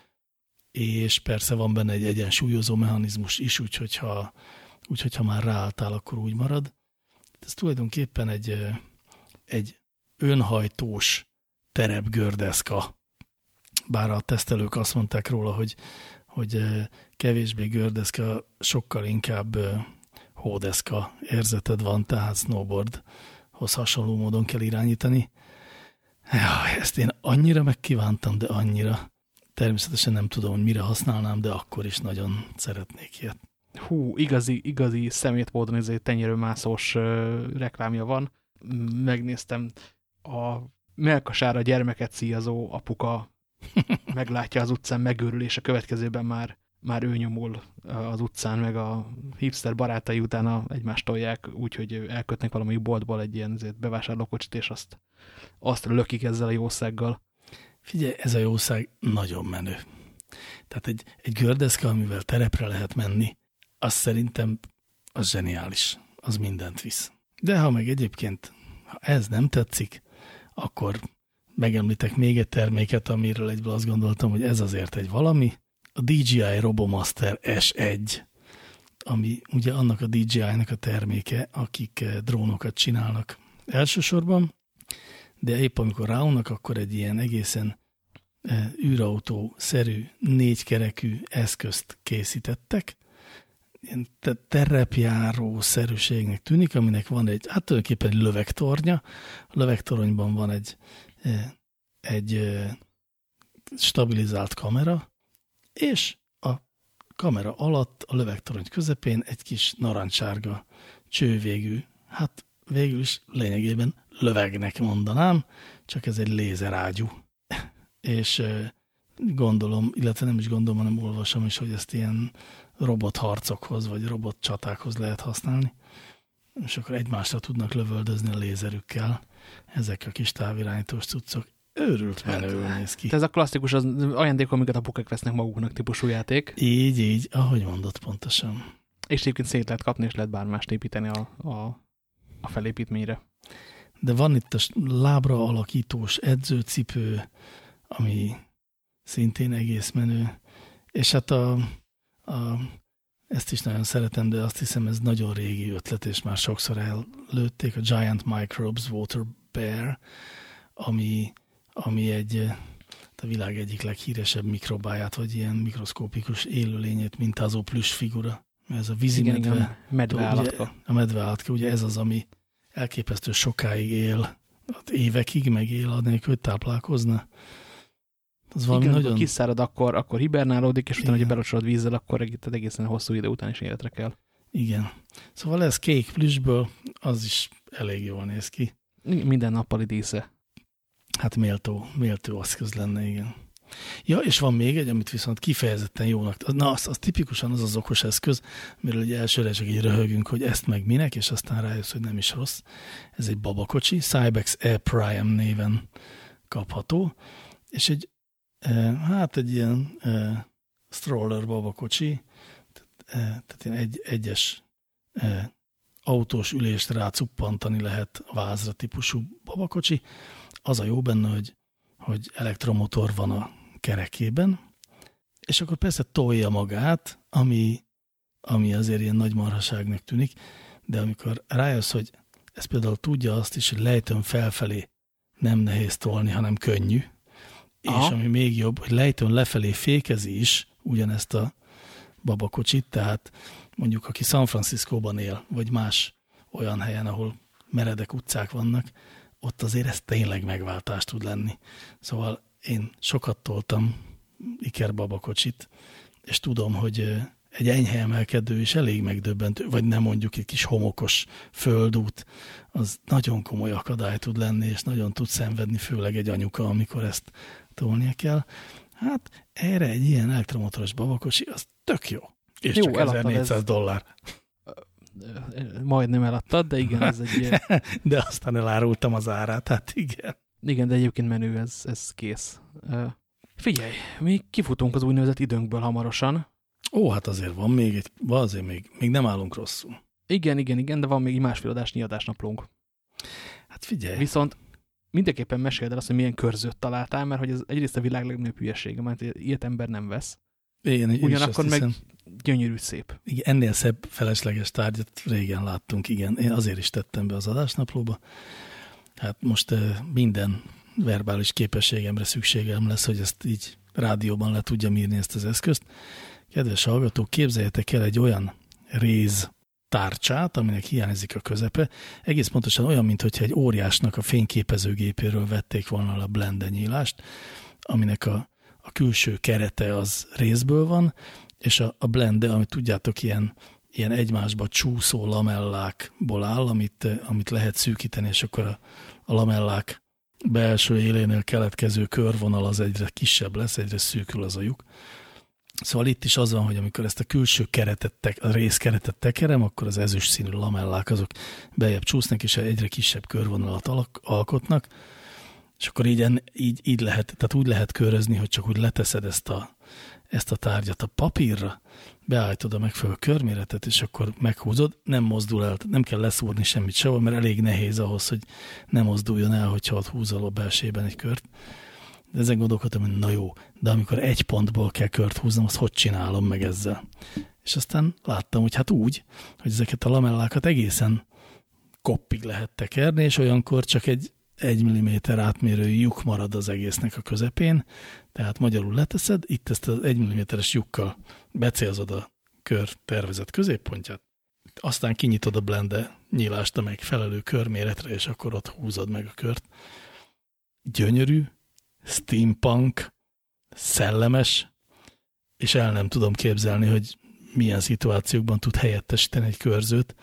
B: és persze van benne egy egyensúlyozó mechanizmus is, úgyhogy ha, úgyhogy ha már ráálltál, akkor úgy marad. Ez tulajdonképpen egy, egy önhajtós terepgördeszka, bár a tesztelők azt mondták róla, hogy hogy kevésbé gördeszka, sokkal inkább hódeszka érzeted van, tehát snowboardhoz hasonló módon kell irányítani. Jaj, ezt én annyira megkívántam, de annyira. Természetesen nem tudom, hogy mire használnám, de akkor is nagyon szeretnék ilyet.
A: Hú, igazi, igazi szemétmódon ez egy tenyerőmászós uh, reklámja van. Megnéztem, a melkasára gyermeket szíjazó apuka meglátja az utcán, megőrül, és a következőben már, már ő nyomul az utcán, meg a hipster barátai utána egymást tolják, úgyhogy elkötnek valami boltból egy ilyen bevásárlókocsit, és azt, azt lökik ezzel a jószággal.
B: Figyelj, ez a jószág nagyon menő. Tehát egy, egy gördeszka, amivel terepre lehet menni, az szerintem az zseniális, az mindent visz. De ha meg egyébként, ha ez nem tetszik, akkor megemlítek még egy terméket, amiről egyből azt gondoltam, hogy ez azért egy valami. A dé jé i Robomaster es egy, ami ugye annak a dé jé i-nak a terméke, akik drónokat csinálnak elsősorban, de épp amikor ráunnak, akkor egy ilyen egészen űrautó-szerű négykerekű eszközt készítettek. Ilyen terepjáró-szerűségnek tűnik, aminek van egy, hát tulajdonképpen egy lövegtornya. A lövegtoronyban van egy, egy stabilizált kamera, és a kamera alatt, a lövegtorony közepén egy kis narancsárga csővégű, hát végül is lényegében lövegnek mondanám, csak ez egy lézerágyú. És gondolom, illetve nem is gondolom, hanem olvasom is, hogy ezt ilyen robotharcokhoz, vagy robotcsatákhoz lehet használni. És akkor egymásra tudnak lövöldözni a lézerükkel ezek a kis távirányítós cuccok. Őrült menőül néz ki.
A: Ez a klasszikus az ajándék, amiket a pukek vesznek maguknak típusú játék.
B: Így, így, ahogy mondott pontosan.
A: És egyébként szét lehet kapni, és lehet bármást építeni a, a, a felépítményre.
B: De van itt a lábra alakítós edzőcipő, ami szintén egész menő. És hát a, a, ezt is nagyon szeretem, de azt hiszem ez nagyon régi ötlet, és már sokszor előtték, a Giant Microbes Water Bear, ami, ami egy a világ egyik leghíresebb mikrobáját, vagy ilyen mikroszkópikus élőlényét mintázó plüss figura. Ez a vízimedve.
A: Medveállatka.
B: A medveállatka, ugye ez az, ami elképesztő sokáig él, évekig megél, anélkül, hogy táplálkozna. Az valami
A: igen,
B: nagyon...
A: ha kiszárad, akkor, akkor hibernálódik, és utána, hogy belocsolod vízzel, akkor egészen hosszú idő után is életre kell.
B: Igen. Szóval ez kék plüssből, az is elég jól néz ki.
A: Minden nappali dísze.
B: Hát méltó, méltó eszköz lenne, igen. Ja, és van még egy, amit viszont kifejezetten jónak. Na, az, az tipikusan az az okos eszköz, amiről ugye elsőre csak így röhögünk, hogy ezt meg minek, és aztán rájössz, hogy nem is rossz. Ez egy babakocsi, Cybex E-Prime néven kapható, és egy, eh, hát egy ilyen eh, stroller babakocsi, tehát, eh, tehát ilyen egy, egyes eh, autós ülést rácuppantani lehet a vázra típusú babakocsi. Az a jó benne, hogy hogy elektromotor van a kerekében, és akkor persze tolja magát, ami, ami azért ilyen nagy marhaságnak tűnik, de amikor rájössz, hogy ez például tudja azt is, hogy lejtőn felfelé nem nehéz tolni, hanem könnyű, Aha. és ami még jobb, hogy lejtőn lefelé fékezi is ugyanezt a babakocsit, tehát mondjuk aki San Franciscóban él, vagy más olyan helyen, ahol meredek utcák vannak, ott azért ez tényleg megváltás tud lenni. Szóval én sokat toltam Iker babakocsit, és tudom, hogy egy enyhe emelkedő is elég megdöbbentő, vagy nem mondjuk egy kis homokos földút, az nagyon komoly akadály tud lenni, és nagyon tud szenvedni, főleg egy anyuka, amikor ezt tolnia kell. Hát erre egy ilyen elektromotoros babakocsi, az tök jó. És jó, csak ezernégyszáz ez... dollár.
A: Majdnem eladtad, de igen, ez egy...
B: de aztán elárultam az árát, hát igen.
A: Igen, de egyébként menő, ez, ez kész. Figyelj, mi kifutunk az úgynevezett időnkből hamarosan.
B: Ó, hát azért van még egy, azért még, még nem állunk rosszul.
A: Igen, igen, igen, de van még egy másfél adásnyi adásnaplónk.
B: Hát figyelj.
A: Viszont mindenképpen meséld el azt, hogy milyen körzőt találtál, mert hogy ez egyrészt a világ legnagyobb hülyesége, mert ilyet ember nem vesz.
B: Én, én
A: Ugyanakkor meg gyönyörű szép.
B: Igen, ennél szebb felesleges tárgyat régen láttunk, igen. Én azért is tettem be az adásnaplóba. Hát most minden verbális képességemre szükségem lesz, hogy ezt így rádióban le tudjam írni ezt az eszközt. Kedves hallgatók, képzeljetek el egy olyan réz tárcsát, aminek hiányzik a közepe. Egész pontosan olyan, mintha egy óriásnak a fényképezőgépéről vették volna a blende nyílást, aminek a a külső kerete az részből van, és a, a blende, amit tudjátok, ilyen, ilyen egymásba csúszó lamellákból áll, amit, amit lehet szűkíteni, és akkor a, a lamellák belső élénél keletkező körvonal az egyre kisebb lesz, egyre szűkül az a lyuk. Szóval itt is az van, hogy amikor ezt a külső keretet, a részkeretet tekerem, akkor az ezüst színű lamellák azok beljebb csúsznak, és egyre kisebb körvonalat alkotnak, és akkor így, így, így lehet, tehát úgy lehet körözni, hogy csak úgy leteszed ezt a, ezt a tárgyat a papírra, beállítod a megfelelő körméretet, és akkor meghúzod, nem mozdul el, nem kell leszúrni semmit sehol, mert elég nehéz ahhoz, hogy ne mozduljon el, hogyha ott húzol a belsejében egy kört. De ezen gondolkodtam, hogy na jó, de amikor egy pontból kell kört húznom, azt hogy csinálom meg ezzel? És aztán láttam, hogy hát úgy, hogy ezeket a lamellákat egészen koppig lehet tekerni, és olyankor csak egy egy milliméter átmérő lyuk marad az egésznek a közepén, tehát magyarul leteszed, itt ezt az egy milliméteres lyukkal becélzod a kör tervezett középpontját, aztán kinyitod a blende nyílást a megfelelő körméretre, és akkor ott húzod meg a kört. Gyönyörű, steampunk, szellemes, és el nem tudom képzelni, hogy milyen szituációkban tud helyettesíteni egy körzőt,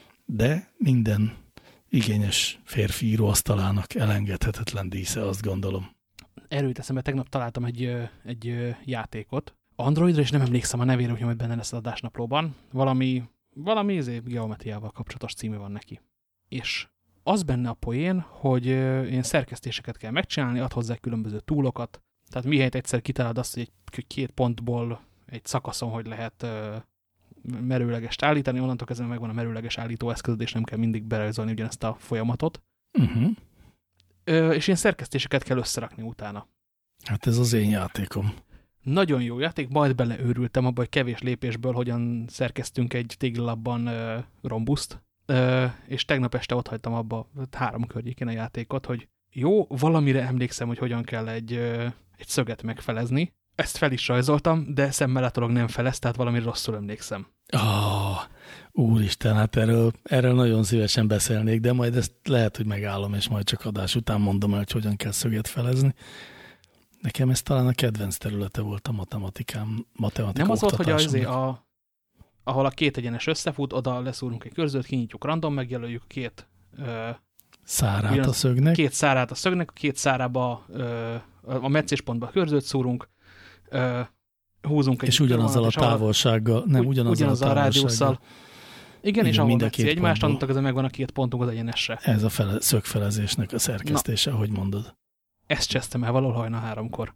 B: de minden igényes férfi íróasztalának elengedhetetlen dísze, azt gondolom.
A: Erről eszembe, tegnap találtam egy, egy játékot. Androidra, és nem emlékszem a nevére, hogy majd benne lesz az adásnaplóban. Valami, valami ezért geometriával kapcsolatos címe van neki. És az benne a poén, hogy én szerkesztéseket kell megcsinálni, ad hozzá különböző túlokat. Tehát mihelyt egyszer kitalálod azt, hogy egy két pontból egy szakaszon, hogy lehet merőlegest állítani, onnantól kezdve megvan a merőleges állítóeszközöd, és nem kell mindig berajzolni ugyanezt a folyamatot.
B: Uh-huh.
A: Ö, és ilyen szerkesztéseket kell összerakni utána.
B: Hát ez az én játékom.
A: Nagyon jó játék, majd beleőrültem abba, hogy kevés lépésből hogyan szerkeztünk egy téglalapban ö, rombuszt, ö, és tegnap este ott hagytam abba három környékén a játékot, hogy jó, valamire emlékszem, hogy hogyan kell egy, ö, egy szöget megfelezni. Ezt fel is rajzoltam, de szemmel látólag nem felez, tehát valami rosszul emlékszem.
B: Oh, úristen, hát erről, erről nagyon szívesen beszélnék, de majd ezt lehet, hogy megállom, és majd csak adás után mondom el, hogy hogyan kell szöget felezni. Nekem ez talán a kedvenc területe volt a matematikám, matematika
A: Nem az volt, hogy az a, ahol a két egyenes összefut, oda leszúrunk egy körzőt, kinyitjuk random, megjelöljük a két ö,
B: szárát ugyanaz, a szögnek.
A: Két szárát a szögnek, a két szárába ö, a meccéspontba a körzőt szúrunk, ö, húzunk egy...
B: És ugyanazzal a távolsággal, nem,
A: ugy,
B: ugyanazzal, ugyanazzal a távolsággal.
A: Igen, igen, és ahol metszi egymást, annak közben megvan a két pontunk az egyenesre.
B: Ez a fele, szögfelezésnek a szerkesztése, ahogy mondod. Ezt
A: csesztem el valahol hajna háromkor.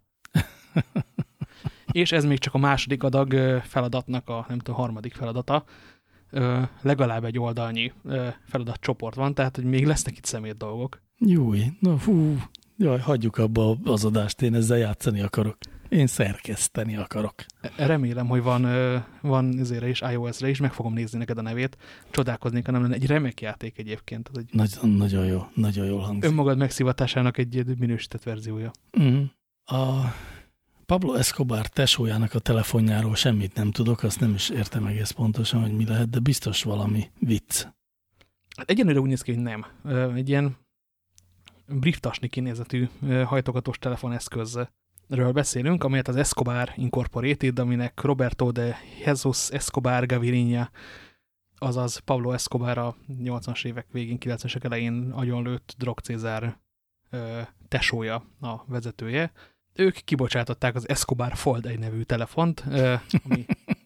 A: És ez még csak a második adag feladatnak a, nem tudom, harmadik feladata. Legalább egy oldalnyi feladatcsoport van, tehát hogy még lesznek itt szemét dolgok.
B: Júj, no fú, jaj, hagyjuk abba az adást, én ezzel játszani akarok. Én szerkeszteni akarok.
A: Remélem, hogy van, van ezére is, iOS-re is, meg fogom nézni neked a nevét. Csodálkoznék, ha nem lenne egy remek játék egyébként. Ez egy
B: nagyon, nagyon jó, nagyon jól hangzik.
A: Önmagad megszivatásának egy minősített verziója.
B: Mm. A Pablo Escobar tesójának a telefonjáról semmit nem tudok, azt nem is értem egész pontosan, hogy mi lehet, de biztos valami vicc.
A: Hát egyenlőre úgy néz ki, hogy nem. Egy ilyen brieftasni kinézetű hajtogatós telefoneszközről beszélünk, amelyet az Escobar Incorporated, aminek Roberto de Jesus Escobar Gaviria, azaz Pablo Escobar a nyolcvanas évek végén, kilencvenesek elején agyonlőtt drogcézár tesója a vezetője. Ők kibocsátották az Escobar Fold egy nevű telefont, ami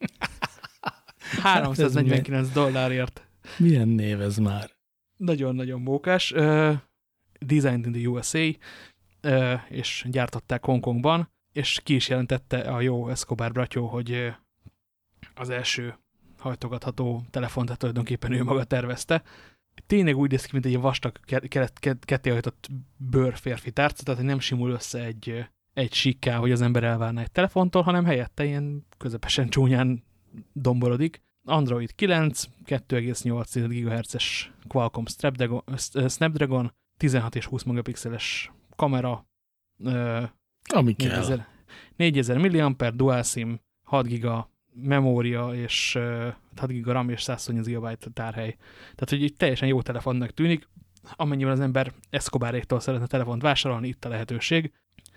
A: háromszáznegyvenkilenc dollárért.
B: Milyen név ez már?
A: Nagyon-nagyon mókás. Uh, designed in the U S A, uh, és gyártották Hongkongban, és ki is jelentette a jó Escobar bratyó, hogy uh, az első hajtogatható telefont, tehát tulajdonképpen ő maga tervezte. Tényleg úgy néz ki, mint egy vastag, kettéhajtott bőr férfi tárca, tehát nem simul össze egy, egy síkká, hogy az ember elvárna egy telefontól, hanem helyette ilyen közepesen csúnyán domborodik. Android kilenc, kettő egész nyolc gigahertzes Qualcomm Snapdragon, tizenhat és húsz megapixeles kamera,
B: ami kell.
A: négyezer milliampere, dual sim, hat giga memória, és hat giga RAM és százhuszonnyolc gigabyte tárhely. Tehát, hogy egy teljesen jó telefonnak tűnik, amennyiben az ember Escobaréktól szeretne telefont vásárolni, itt a lehetőség.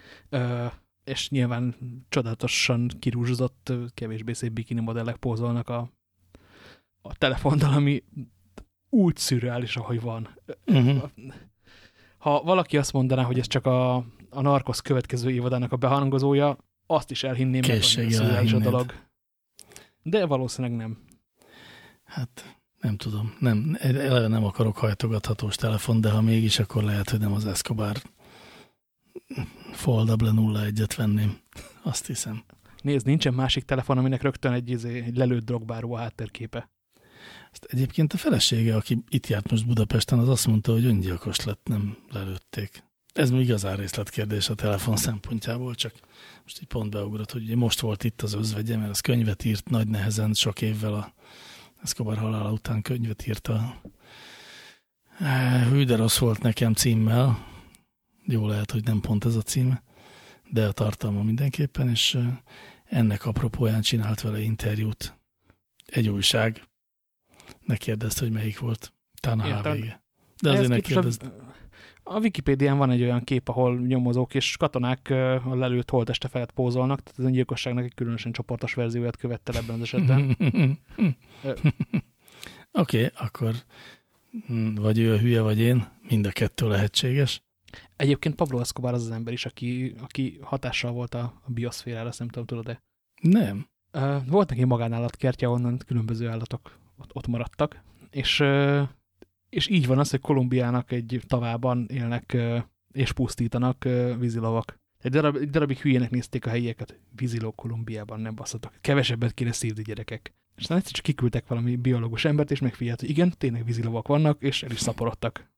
A: És nyilván csodálatosan kirúzsozott, kevésbé szép bikini modellek pózolnak a, a telefonnal, ami úgy szürreális, ahogy van. Uh-huh. Ha valaki azt mondaná, hogy ez csak a, a Narcos következő évadának a behangozója, azt is elhinném, mert szürreális a dolog. De valószínűleg nem.
B: Hát nem tudom. Nem, eleve nem akarok hajtogathatós telefon, de ha mégis, akkor lehet, hogy nem az Escobar Foldable nulla egyet venném. Azt hiszem.
A: Nézd, nincsen másik telefon, aminek rögtön egy, egy lelőtt drogbáró a háttérképe.
B: Ezt egyébként a felesége, aki itt járt most Budapesten, az azt mondta, hogy öngyilkos lett, nem lelőtték. Ez még igazán részletkérdés a telefon szempontjából, csak most egy pont beugrott, hogy most volt itt az özvegye, mert az könyvet írt nagy nehezen, sok évvel a Escobar halála után könyvet írt a Hű, de rossz volt nekem címmel. Jó lehet, hogy nem pont ez a címe, de a tartalma mindenképpen, és ennek apropóján csinált vele interjút egy újság. Ne kérdezte, hogy melyik volt. Talán a há vé gé. De azért ne kérdezte.
A: A, a Wikipédián van egy olyan kép, ahol nyomozók és katonák a lelőtt holtteste felett pózolnak, tehát az öngyilkosságnak egy különösen csoportos verzióját követte ebben az esetben.
B: Oké, okay, akkor vagy ő a hülye, vagy én, mind a kettő lehetséges.
A: Egyébként Pablo Escobar az az ember is, aki, aki hatással volt a, a bioszférára, nem tudom, tudod-e?
B: Nem.
A: Volt neki magánállatkertje, onnan különböző állatok ott, ott maradtak, és, és így van az, hogy Kolumbiának egy tavában élnek és pusztítanak vízilovak. Egy, darab, egy darabig hülyének nézték a helyieket. Víziló Kolumbiában, nem basszatok. Kevesebbet kéne szívni, gyerekek. És aztán egyszer csak kiküldtek valami biológus embert, és megfigyelt, hogy igen, tényleg vízilovak vannak, és el is szaporodtak.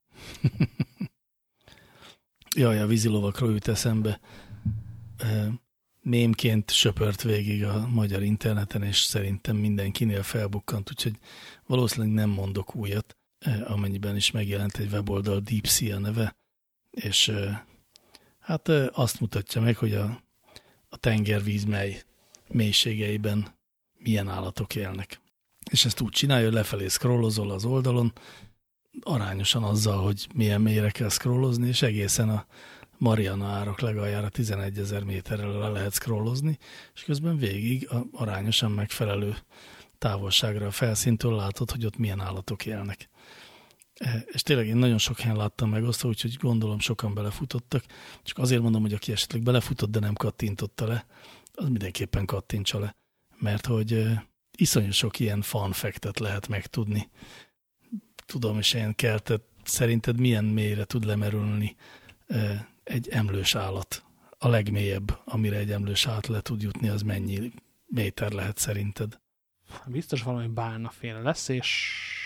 B: Jaj, a vízilovakról jut eszembe. Mémként söpört végig a magyar interneten, és szerintem mindenkinél felbukkant, úgyhogy valószínűleg nem mondok újat, amennyiben is megjelent egy weboldal, DeepSea neve, és hát azt mutatja meg, hogy a, a tengervíz mely mélységeiben milyen állatok élnek. És ezt úgy csinálja, hogy lefelé scrollozol az oldalon, arányosan azzal, hogy milyen mélyre kell scrollozni, és egészen a Mariana árok legaljára tizenegyezer méterre le lehet scrollozni, és közben végig a arányosan megfelelő távolságra a felszíntől látod, hogy ott milyen állatok élnek. És tényleg én nagyon sok helyen láttam megosztva, úgyhogy gondolom sokan belefutottak. Csak azért mondom, hogy aki esetleg belefutott, de nem kattintotta le, az mindenképpen kattintsa le. Mert hogy iszonyú sok ilyen fun fact-et lehet megtudni. Tudom, és ilyen keltett, szerinted milyen mélyre tud lemerülni egy emlős állat? A legmélyebb, amire egy emlős állat le tud jutni, az mennyi méter lehet szerinted?
A: Biztos valami bálnaféle lesz, és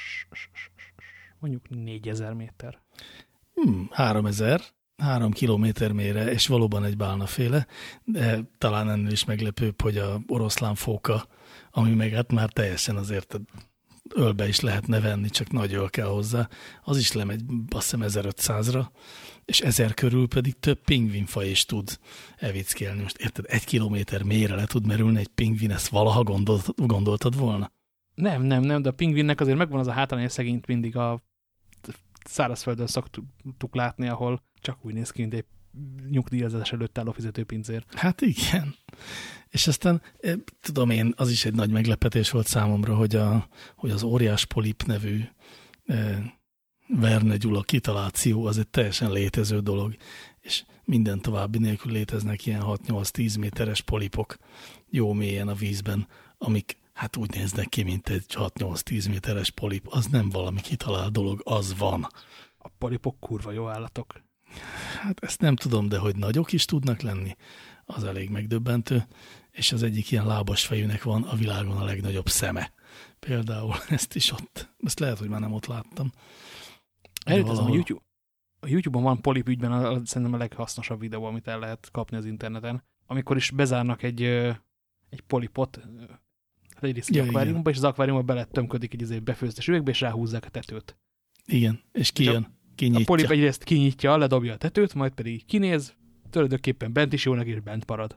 A: mondjuk négyezer méter.
B: Hmm, háromezer, három kilométer mélyre, és valóban egy bálnaféle, de talán ennél is meglepőbb, hogy a oroszlánfóka, ami meg hát már teljesen azért ölbe is lehetne venni, csak nagy öl kell hozzá, az is lemegy azt hiszem ezerötszázra, és ezer körül pedig több pingvinfaj is tud evickélni. Most érted, egy kilométer mélyre le tud merülni egy pingvin, ezt valaha gondolt, gondoltad volna?
A: Nem, nem, nem, de a pingvinnek azért megvan az a hátránya, szegényt mindig a szárazföldön szoktuk látni, ahol csak úgy néz ki, mint egy nyugdíjazás előtt álló fizetőpincér.
B: Hát igen. És aztán tudom én, az is egy nagy meglepetés volt számomra, hogy, a, hogy az óriás polip nevű e, Verne Gyula kitaláció az egy teljesen létező dolog, és minden további nélkül léteznek ilyen hat-nyolc-tíz méteres polipok jó mélyen a vízben, amik hát úgy néznek ki, mint egy hat-nyolc-tíz méteres polip. Az nem valami kitalált dolog, az van.
A: A polipok kurva jó állatok.
B: Hát ezt nem tudom, de hogy nagyok is tudnak lenni, az elég megdöbbentő, és az egyik ilyen lábas fejűnek van a világon a legnagyobb szeme. Például ezt is ott, ezt lehet, hogy már nem ott láttam.
A: Elítezem, valahol... a, YouTube, a YouTube-on van polip ügyben a, a, szerintem a leghasznosabb videó, amit el lehet kapni az interneten. Amikor is bezárnak egy, egy polipot, egyrészt egy ja, akváriumba, és az akváriumba beletömködik egy azért befőztes üvegbe, és ráhúzzák a tetőt.
B: Igen, és kijön, kinyitja.
A: A polip egyrészt kinyitja, ledobja a tetőt, majd pedig kinéz, tulajdonképpen bent is jónak, és bent marad.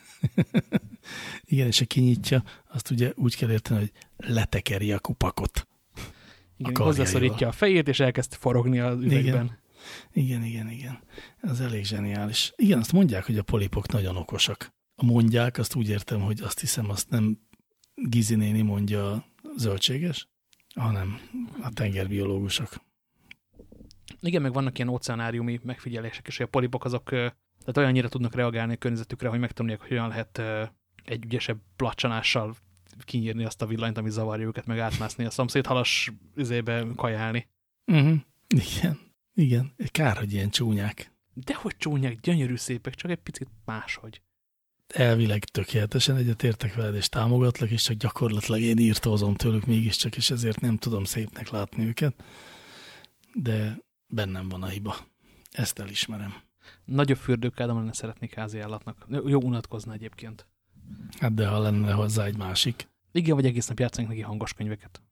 A: Igen, és a kinyitja, azt ugye úgy kell érteni, hogy letekeri a kupakot. Igen, hozzászorítja a fejét, és elkezd forogni az üvegben.
B: Igen, igen, igen, igen. Ez elég zseniális. Igen, azt mondják, hogy a polipok nagyon okosak. A mondják, azt úgy értem, hogy azt hiszem, azt nem Gizi néni mondja a zöldséges, hanem a tengerbiológusok.
A: Igen, meg vannak ilyen óceánáriumi megfigyelések, és hogy a polipok azok tehát olyannyira tudnak reagálni a környezetükre, hogy megtanulják, hogy olyan lehet egy ügyesebb placsanással kinyírni azt a villanyt, ami zavarja őket, meg átmászni a szomszédhalas üzébe kajálni.
B: Uh-huh. Igen, igen. Kár, hogy ilyen csúnyák.
A: Dehogy csúnyák, gyönyörű szépek, csak egy picit máshogy.
B: elvileg tökéletesen egyetértek veled, és támogatlak, és csak gyakorlatilag én írtózom tőlük mégiscsak, és ezért nem tudom szépnek látni őket. De bennem van a hiba. Ezt elismerem.
A: Nagyobb fürdőkádam lenne szeretnék házi állatnak. Jó unatkozna egyébként.
B: Hát de ha lenne hozzá egy másik.
A: Igen, vagy egész nap játszanak neki hangos könyveket.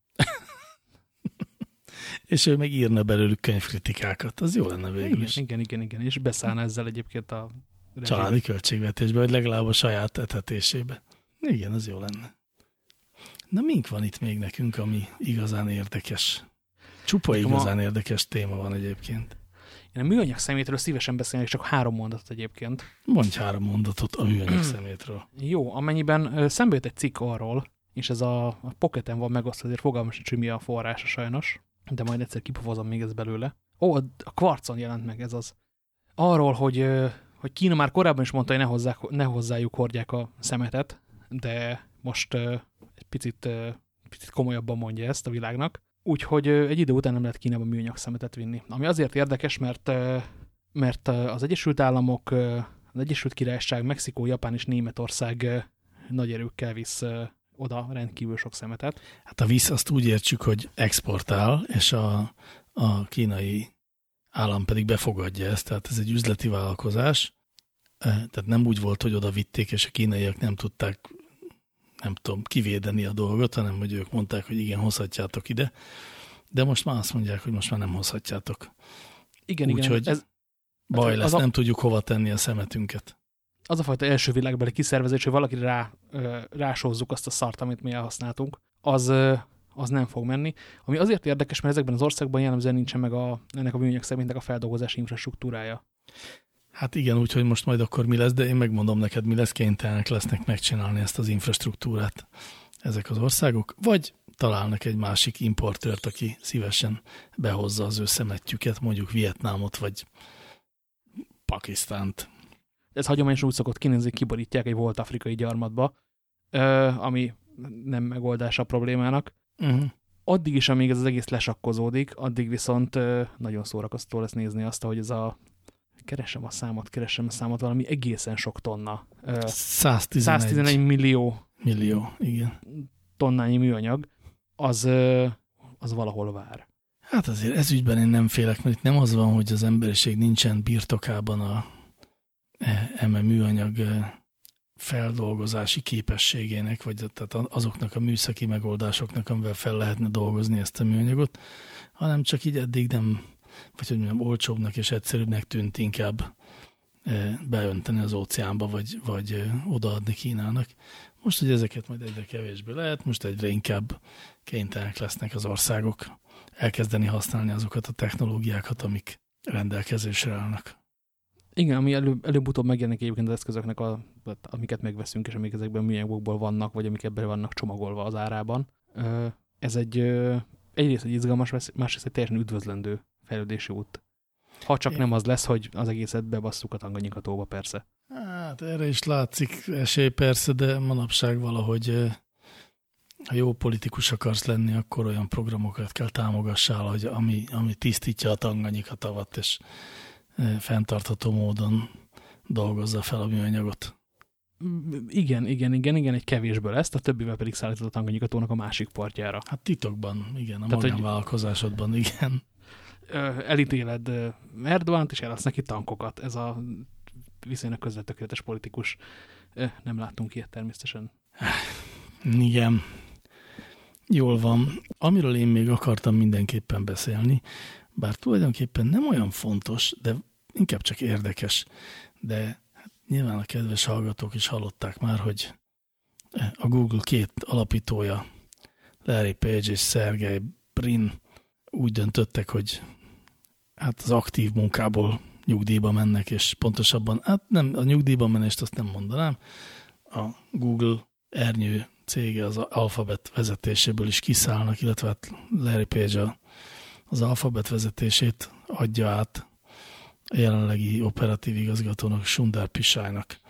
B: És ő meg írna belőlük könyvkritikákat. Az jó lenne végül
A: igen,
B: is.
A: Igen, igen, igen. És beszállna ezzel egyébként a rezséből.
B: Családi költségvetésbe, vagy legalább a saját etetésébe. Igen, az jó lenne. Na mink van itt még nekünk, ami igazán érdekes? Csupa
A: Nekem
B: igazán
A: a...
B: érdekes téma van egyébként.
A: Én a műanyag szemétről szívesen beszélnék, csak három mondatot egyébként.
B: Mondj három mondatot a műanyag szemétről.
A: Jó, amennyiben szembe jött egy cikk arról, és ez a, a Pocketen van megosztva, azért fogalmas nincs, hogy mi a forrása sajnos, de majd egyszer kipufozom még ez belőle. Ó, a Quartzon jelent meg ez az. Arról, hogy, hogy Kína már korábban is mondta, hogy ne, hozzák, ne hozzájuk hordják a szemetet, de most egy picit, picit komolyabban mondja ezt a világnak. Úgyhogy egy idő után nem lehet Kínában műanyag szemetet vinni. Ami azért érdekes, mert, mert az Egyesült Államok, az Egyesült Királyság, Mexikó, Japán és Németország nagy erőkkel visz oda rendkívül sok szemetet.
B: Hát a visz azt úgy értsük, hogy exportál, és a, a kínai állam pedig befogadja ezt, tehát ez egy üzleti vállalkozás. Tehát nem úgy volt, hogy oda vitték, és a kínaiak nem tudták, nem tudom, kivédeni a dolgot, hanem hogy ők mondták, hogy igen, hozhatjátok ide, de most már azt mondják, hogy most már nem hozhatjátok.
A: Igen,
B: úgy,
A: igen.
B: Hogy
A: ez,
B: baj lesz,
A: a,
B: nem tudjuk hova tenni a szemetünket.
A: Az a fajta első világbeli kiszervezés, hogy valakire rá, rásózzuk azt a szart, amit mi elhasználtunk, az, az nem fog menni. Ami azért érdekes, mert ezekben az országban jellemzően nincsen meg a, ennek a műanyag szemétnek a feldolgozási infrastruktúrája. Hát
B: igen, úgyhogy most majd akkor mi lesz, de én megmondom neked, mi lesz, kénytelenek lesznek megcsinálni ezt az infrastruktúrát ezek az országok, vagy találnak egy másik importőrt, aki szívesen behozza az ő szemetjüket, mondjuk Vietnámot, vagy Pakisztánt.
A: Ez hagyományosan úgy szokott kinézni, kiborítják egy volt afrikai gyarmatba, ami nem megoldás a problémának. Uh-huh. Addig is, amíg ez az egész lesakkozódik, addig viszont nagyon szórakoztató lesz nézni azt, hogy ez a keresem a számot, keresem a számot, valami egészen sok tonna.
B: száztizenegy,
A: száztizenegy millió,
B: millió igen.
A: tonnányi műanyag, az, az valahol vár.
B: Hát azért ez ügyben én nem félek, mert itt nem az van, hogy az emberiség nincsen birtokában a eme műanyag feldolgozási képességének, vagy tehát azoknak a műszaki megoldásoknak, amivel fel lehetne dolgozni ezt a műanyagot, hanem csak így eddig nem, vagy hogy mondjam, olcsóbbnak és egyszerűbbnek tűnt inkább beönteni az óceánba, vagy, vagy odaadni Kínának. Most, hogy ezeket majd egyre kevésbé lehet, most egyre inkább kénytelenek lesznek az országok elkezdeni használni azokat a technológiákat, amik rendelkezésre állnak.
A: Igen, ami előbb, előbb-utóbb megjelenik egyébként az eszközöknek, a, amiket megveszünk, és amik ezekben műanyagokból vannak, vagy amik ebben vannak csomagolva az árában. Ez egy egyrészt egy izgalmas, másrészt egy teljesen üdvözlendő fejlődési út. Ha csak nem az lesz, hogy az egészet bebasszuk a Tanganyika-tóba, persze.
B: Hát erre is látszik esély persze, de manapság valahogy, ha jó politikus akarsz lenni, akkor olyan programokat kell támogassál, hogy ami, ami tisztítja a Tanganyika-tavat, és fenntartható módon dolgozza fel a műanyagot.
A: Igen, igen, igen, igen, egy kevésből ezt, a többivel pedig szállított a Tanganyika-tónak a másik partjára.
B: Hát titokban, igen, a
A: Tehát,
B: magánvállalkozásodban, igen.
A: Elítéled Erdoánt, és eladsz neki tankokat. Ez a viszonylag közvettökéletes politikus. Nem láttunk ilyet természetesen.
B: Igen. Jól van. Amiről én még akartam mindenképpen beszélni, bár tulajdonképpen nem olyan fontos, de inkább csak érdekes, de hát nyilván a kedves hallgatók is hallották már, hogy a Google két alapítója, Larry Page és Sergey Brin úgy döntöttek, hogy hát az aktív munkából nyugdíjba mennek, és pontosabban, hát nem, a nyugdíjba menést azt nem mondanám, a Google ernyő cége az Alphabet vezetéséből is kiszállnak, illetve hát Larry Page a az Alphabet vezetését adja át a jelenlegi operatív igazgatónak, Sundar Pichainak.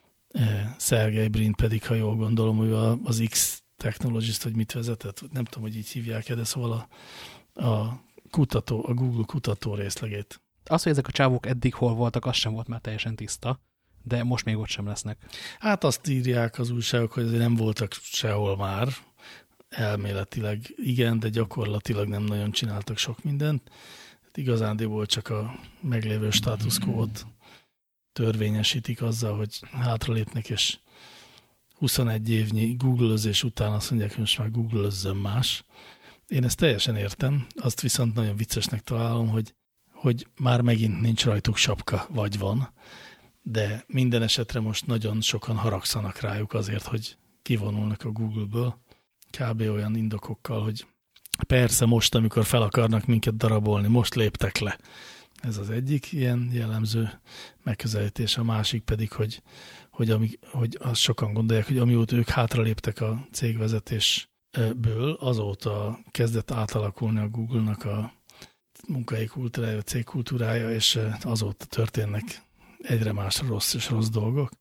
B: Sergey Brin pedig, ha jól gondolom, hogy az X Technologies, hogy mit vezetett, nem tudom, hogy így hívják-e, de szóval a, a kutató, a Google kutató részlegét.
A: Az, hogy ezek a csávók eddig hol voltak, az sem volt már teljesen tiszta. de most még ott sem lesznek.
B: Hát azt írják az újságok, hogy nem voltak sehol már, elméletileg igen, de gyakorlatilag nem nagyon csináltak sok mindent. Hát igazándiból csak a meglévő status quo-t törvényesítik azzal, hogy hátralépnek, és huszonegy évnyi Google-özés után azt mondják, hogy most már Google-özzön más. Én ezt teljesen értem, azt viszont nagyon viccesnek találom, hogy, hogy már megint nincs rajtuk sapka, vagy van, de minden esetre most nagyon sokan haragszanak rájuk azért, hogy kivonulnak a Google-ből, kb. Olyan indokokkal, hogy persze most, amikor fel akarnak minket darabolni, most léptek le. Ez az egyik ilyen jellemző megközelítés, a másik pedig, hogy, hogy, ami, hogy azt sokan gondolják, hogy amióta ők hátraléptek a cégvezetésből, azóta kezdett átalakulni a Google-nak a munkai kultúrája, a cégkultúrája, és azóta történnek egyre másra rossz és rossz dolgok,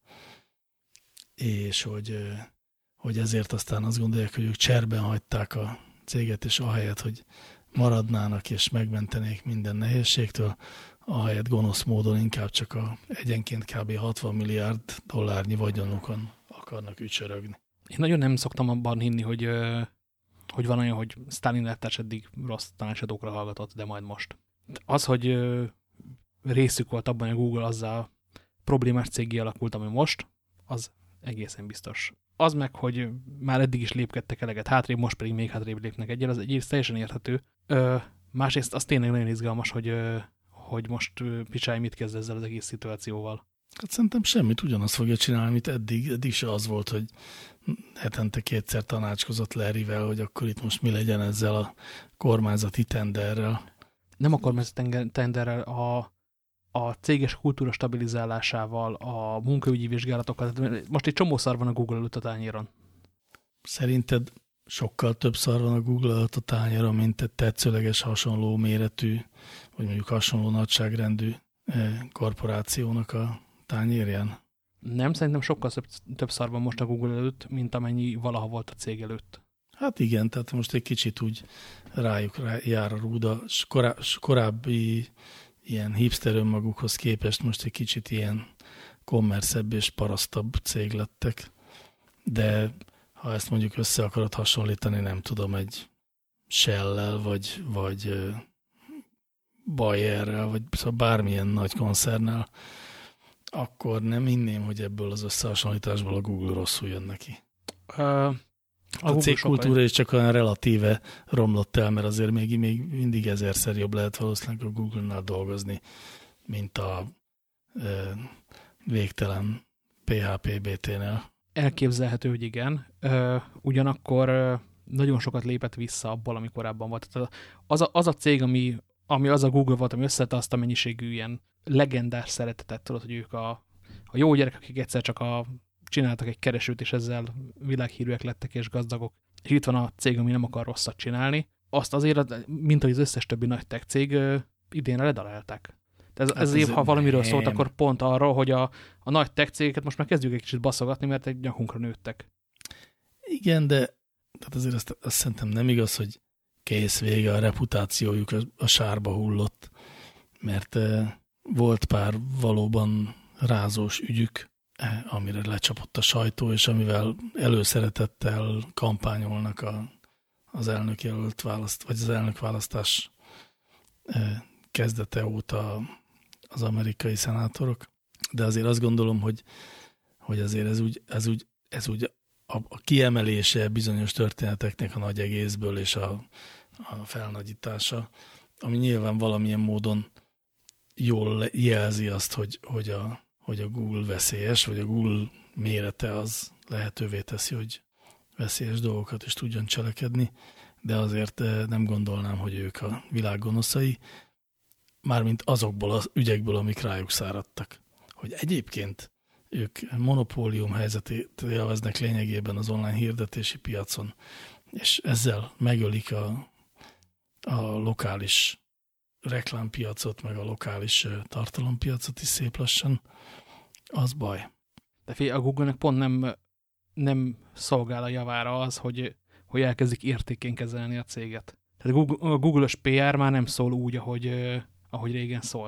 B: és hogy, hogy ezért aztán azt gondolják, hogy ők cserben hagyták a céget, és ahelyett, hogy maradnának és megmentenék minden nehézségtől, ahelyett gonosz módon inkább csak a egyenként kb. hatvan milliárd dollárnyi vagyonukon akarnak ücsörögni.
A: Én nagyon nem szoktam abban hinni, hogy, hogy van olyan, hogy Stalin elvtárs eddig rossz tanácsadókra hallgatott, de majd most. Az, hogy részük volt abban, hogy a Google azzal problémás céggé alakult, ami most, az egészen biztos. Az meg, hogy már eddig is lépkedtek eleget hátrébb, most pedig még hátrébb lépnek egyel, az egyrészt teljesen érthető. Ö, másrészt az tényleg nagyon izgalmas, hogy, ö, hogy most Pichai mit kezd ezzel az egész szituációval.
B: Hát szerintem semmit, ugyanazt fogja csinálni, mint eddig. Eddig se az volt, hogy hetente kétszer tanácskozott Larryvel, hogy akkor itt most mi legyen ezzel a kormányzati tenderrel.
A: Nem a kormányzati tenderrel, a a céges kultúra stabilizálásával, a munkaügyi vizsgálatokkal. Most egy csomó szar van a Google előtt a tányéron.
B: Szerinted sokkal több szar van a Google előtt a tányéron, mint egy tetszőleges hasonló méretű, vagy mondjuk hasonló nagyságrendű korporációnak a tányérján?
A: Nem, szerintem sokkal több szar van most a Google előtt, mint amennyi valaha volt a cég előtt.
B: Hát igen, tehát most egy kicsit úgy rájuk rá, jár a rúda. Korá, korábbi ilyen hipster önmagukhoz képest most egy kicsit ilyen kommerszebb és parasztabb cég lettek. De ha ezt mondjuk össze akarod hasonlítani, nem tudom, egy Shell-lel, vagy, vagy Bayerrel, vagy szóval bármilyen nagy koncernnel, akkor nem hinném, hogy ebből az összehasonlításból a Google rosszul jön neki. Uh, a a cégkultúra is csak olyan relatíve romlott el, mert azért még, még mindig ezerszer jobb lehet valószínűleg a Google-nál dolgozni, mint a e, végtelen pé há pé bé té-nél.
A: Elképzelhető, hogy igen. Uh, ugyanakkor uh, nagyon sokat lépett vissza abból, ami korábban volt. Tehát az, a, az a cég, ami, ami az a Google volt, ami összette azt a mennyiségű ilyen legendás szeretetet, tudod, hogy ők a, a jó gyerekek, akik egyszer csak a csináltak egy keresőt, és ezzel világhírűek lettek és gazdagok. És itt van a cég, ami nem akar rosszat csinálni. Azt azért, mint az összes többi nagy tech cég, idénre ledalálták. Ez, hát ez év, ha valamiről nem. szólt, akkor pont arról, hogy a, a nagy tech cégeket most már kezdjük egy kicsit baszogatni, mert egy nyakunkra nőttek.
B: Igen, de tehát azért azt, azt szerintem nem igaz, hogy kész vége, a reputációjuk a, a sárba hullott, mert eh, volt pár valóban rázós ügyük, amire lecsapott a sajtó, és amivel előszeretettel kampányolnak a, az elnökjelölt választ, vagy az elnökválasztás kezdete óta az amerikai szenátorok. De azért azt gondolom, hogy, hogy azért ez úgy, ez úgy, ez úgy a, a kiemelése bizonyos történeteknek a nagy egészből és a, a felnagyítása, ami nyilván valamilyen módon jól jelzi azt, hogy, hogy a hogy a Google veszélyes, vagy a Google mérete az lehetővé teszi, hogy veszélyes dolgokat is tudjon cselekedni, de azért nem gondolnám, hogy ők a világ gonoszai, mármint azokból az ügyekből, amik rájuk száradtak. Hogy egyébként ők monopólium helyzetét élveznek lényegében az online hirdetési piacon, és ezzel megölik a, a lokális reklámpiacot, meg a lokális tartalompiacot is szép lassan, az baj.
A: De figyelj, a Google-nek pont nem, nem szolgál a javára az, hogy, hogy elkezdik értékén kezelni a céget. Tehát a Google-ös pé er már nem szól úgy, ahogy, ahogy régen szólt.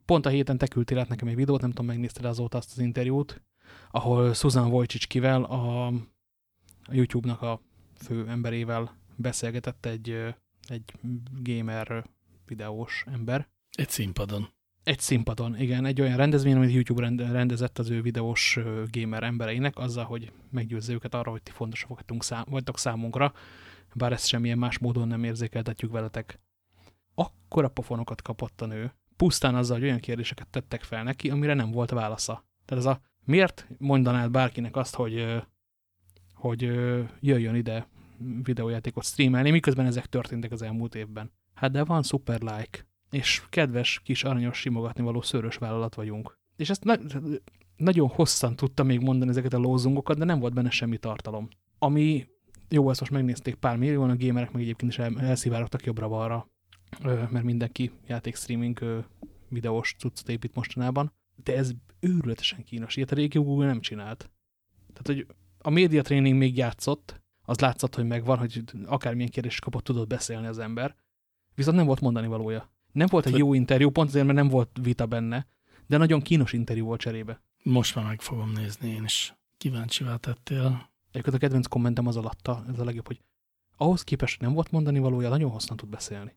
A: pont a héten te küldtél át nekem egy videót, nem tudom, megnézted azóta azt az interjút, ahol Susan Wojcickivel, a, a YouTube-nak a fő emberével beszélgetett egy, egy gamer videós ember.
B: Egy színpadon.
A: Egy színpadon, igen. Egy olyan rendezvény, amit YouTube rendezett az ő videós gamer embereinek, azzal, hogy meggyőzze őket arra, hogy ti fontosak vagytok, szám, vagytok számunkra, bár ezt semmilyen más módon nem érzékeltetjük veletek. Akkora pofonokat kapott a nő, pusztán azzal, hogy olyan kérdéseket tettek fel neki, amire nem volt válasza. Tehát ez a miért mondanád bárkinek azt, hogy, hogy jöjjön ide videójátékot streamelni, miközben ezek történtek az elmúlt évben. Hát de van super like, és kedves, kis aranyos, simogatni való szőrös vállalat vagyunk. És ezt na nagyon hosszan tudta még mondani ezeket a lózungokat, de nem volt benne semmi tartalom. Ami, jó, ezt most megnézték pár millióan, a gamerek meg egyébként is el, elszivárogtak jobbra-balra, mert mindenki játékstreaming videós cuccot épít mostanában, de ez őrületesen kínos. Ilyet a régi Google nem csinált. Tehát, hogy a média tréning még játszott, az látszott, hogy megvan, hogy akármilyen kérdést kapott, tudott beszélni az ember, viszont nem volt mondani valója. Nem volt egy jó interjú, pont azért, mert nem volt vita benne, de nagyon kínos interjú volt cserébe.
B: Most már meg fogom nézni, én is kíváncsivá tettél.
A: Egyébként a kedvenc kommentem az alatta, ez a legjobb, hogy ahhoz képest, hogy nem volt mondani valója, nagyon hosszan tud beszélni.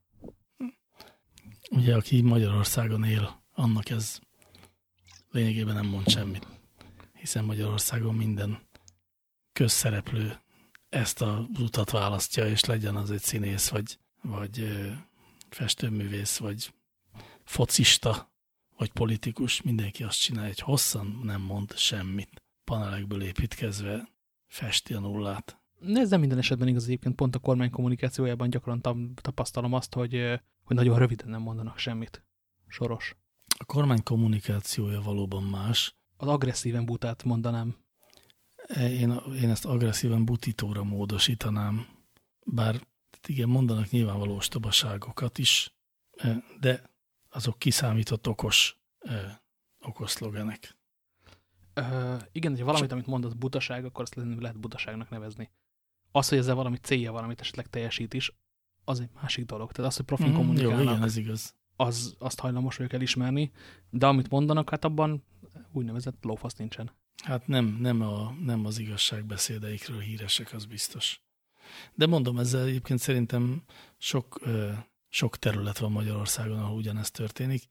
B: Ugye, aki Magyarországon él, annak ez lényegében nem mond semmit. Hiszen Magyarországon minden közszereplő ezt a utat választja, és legyen az egy színész, vagy, vagy festőművész, vagy focista, vagy politikus, mindenki azt csinálja, hogy hosszan nem mond semmit. Panelekből építkezve festi a nullát.
A: De ez nem minden esetben igaz, egyébként pont a kormány kommunikációjában gyakran tapasztalom azt, hogy, hogy nagyon röviden nem mondanak semmit. Soros.
B: A kormány kommunikációja valóban más.
A: Az agresszíven butát mondanám.
B: Én, én ezt agresszíven butítóra módosítanám. Bár igen, mondanak nyilvánvaló ostobaságokat is, de azok kiszámított okos, okos szlogenek.
A: Uh, igen, hogyha valamit, amit mondasz butaság, akkor azt lehet butaságnak nevezni. Az, hogy ezzel valami célja van, amit esetleg teljesít is, az egy másik dolog. Tehát az, hogy profin mm, kommunikálnak,
B: jó, igen, ez igaz.
A: Az, azt hajlamos vagyok elismerni, de amit mondanak, hát abban úgynevezett lófasz nincsen.
B: Hát nem, nem, a, nem az igazságbeszédeikről híresek, az biztos. De mondom, ezzel egyébként szerintem sok, sok terület van Magyarországon, ahol ugyanezt történik,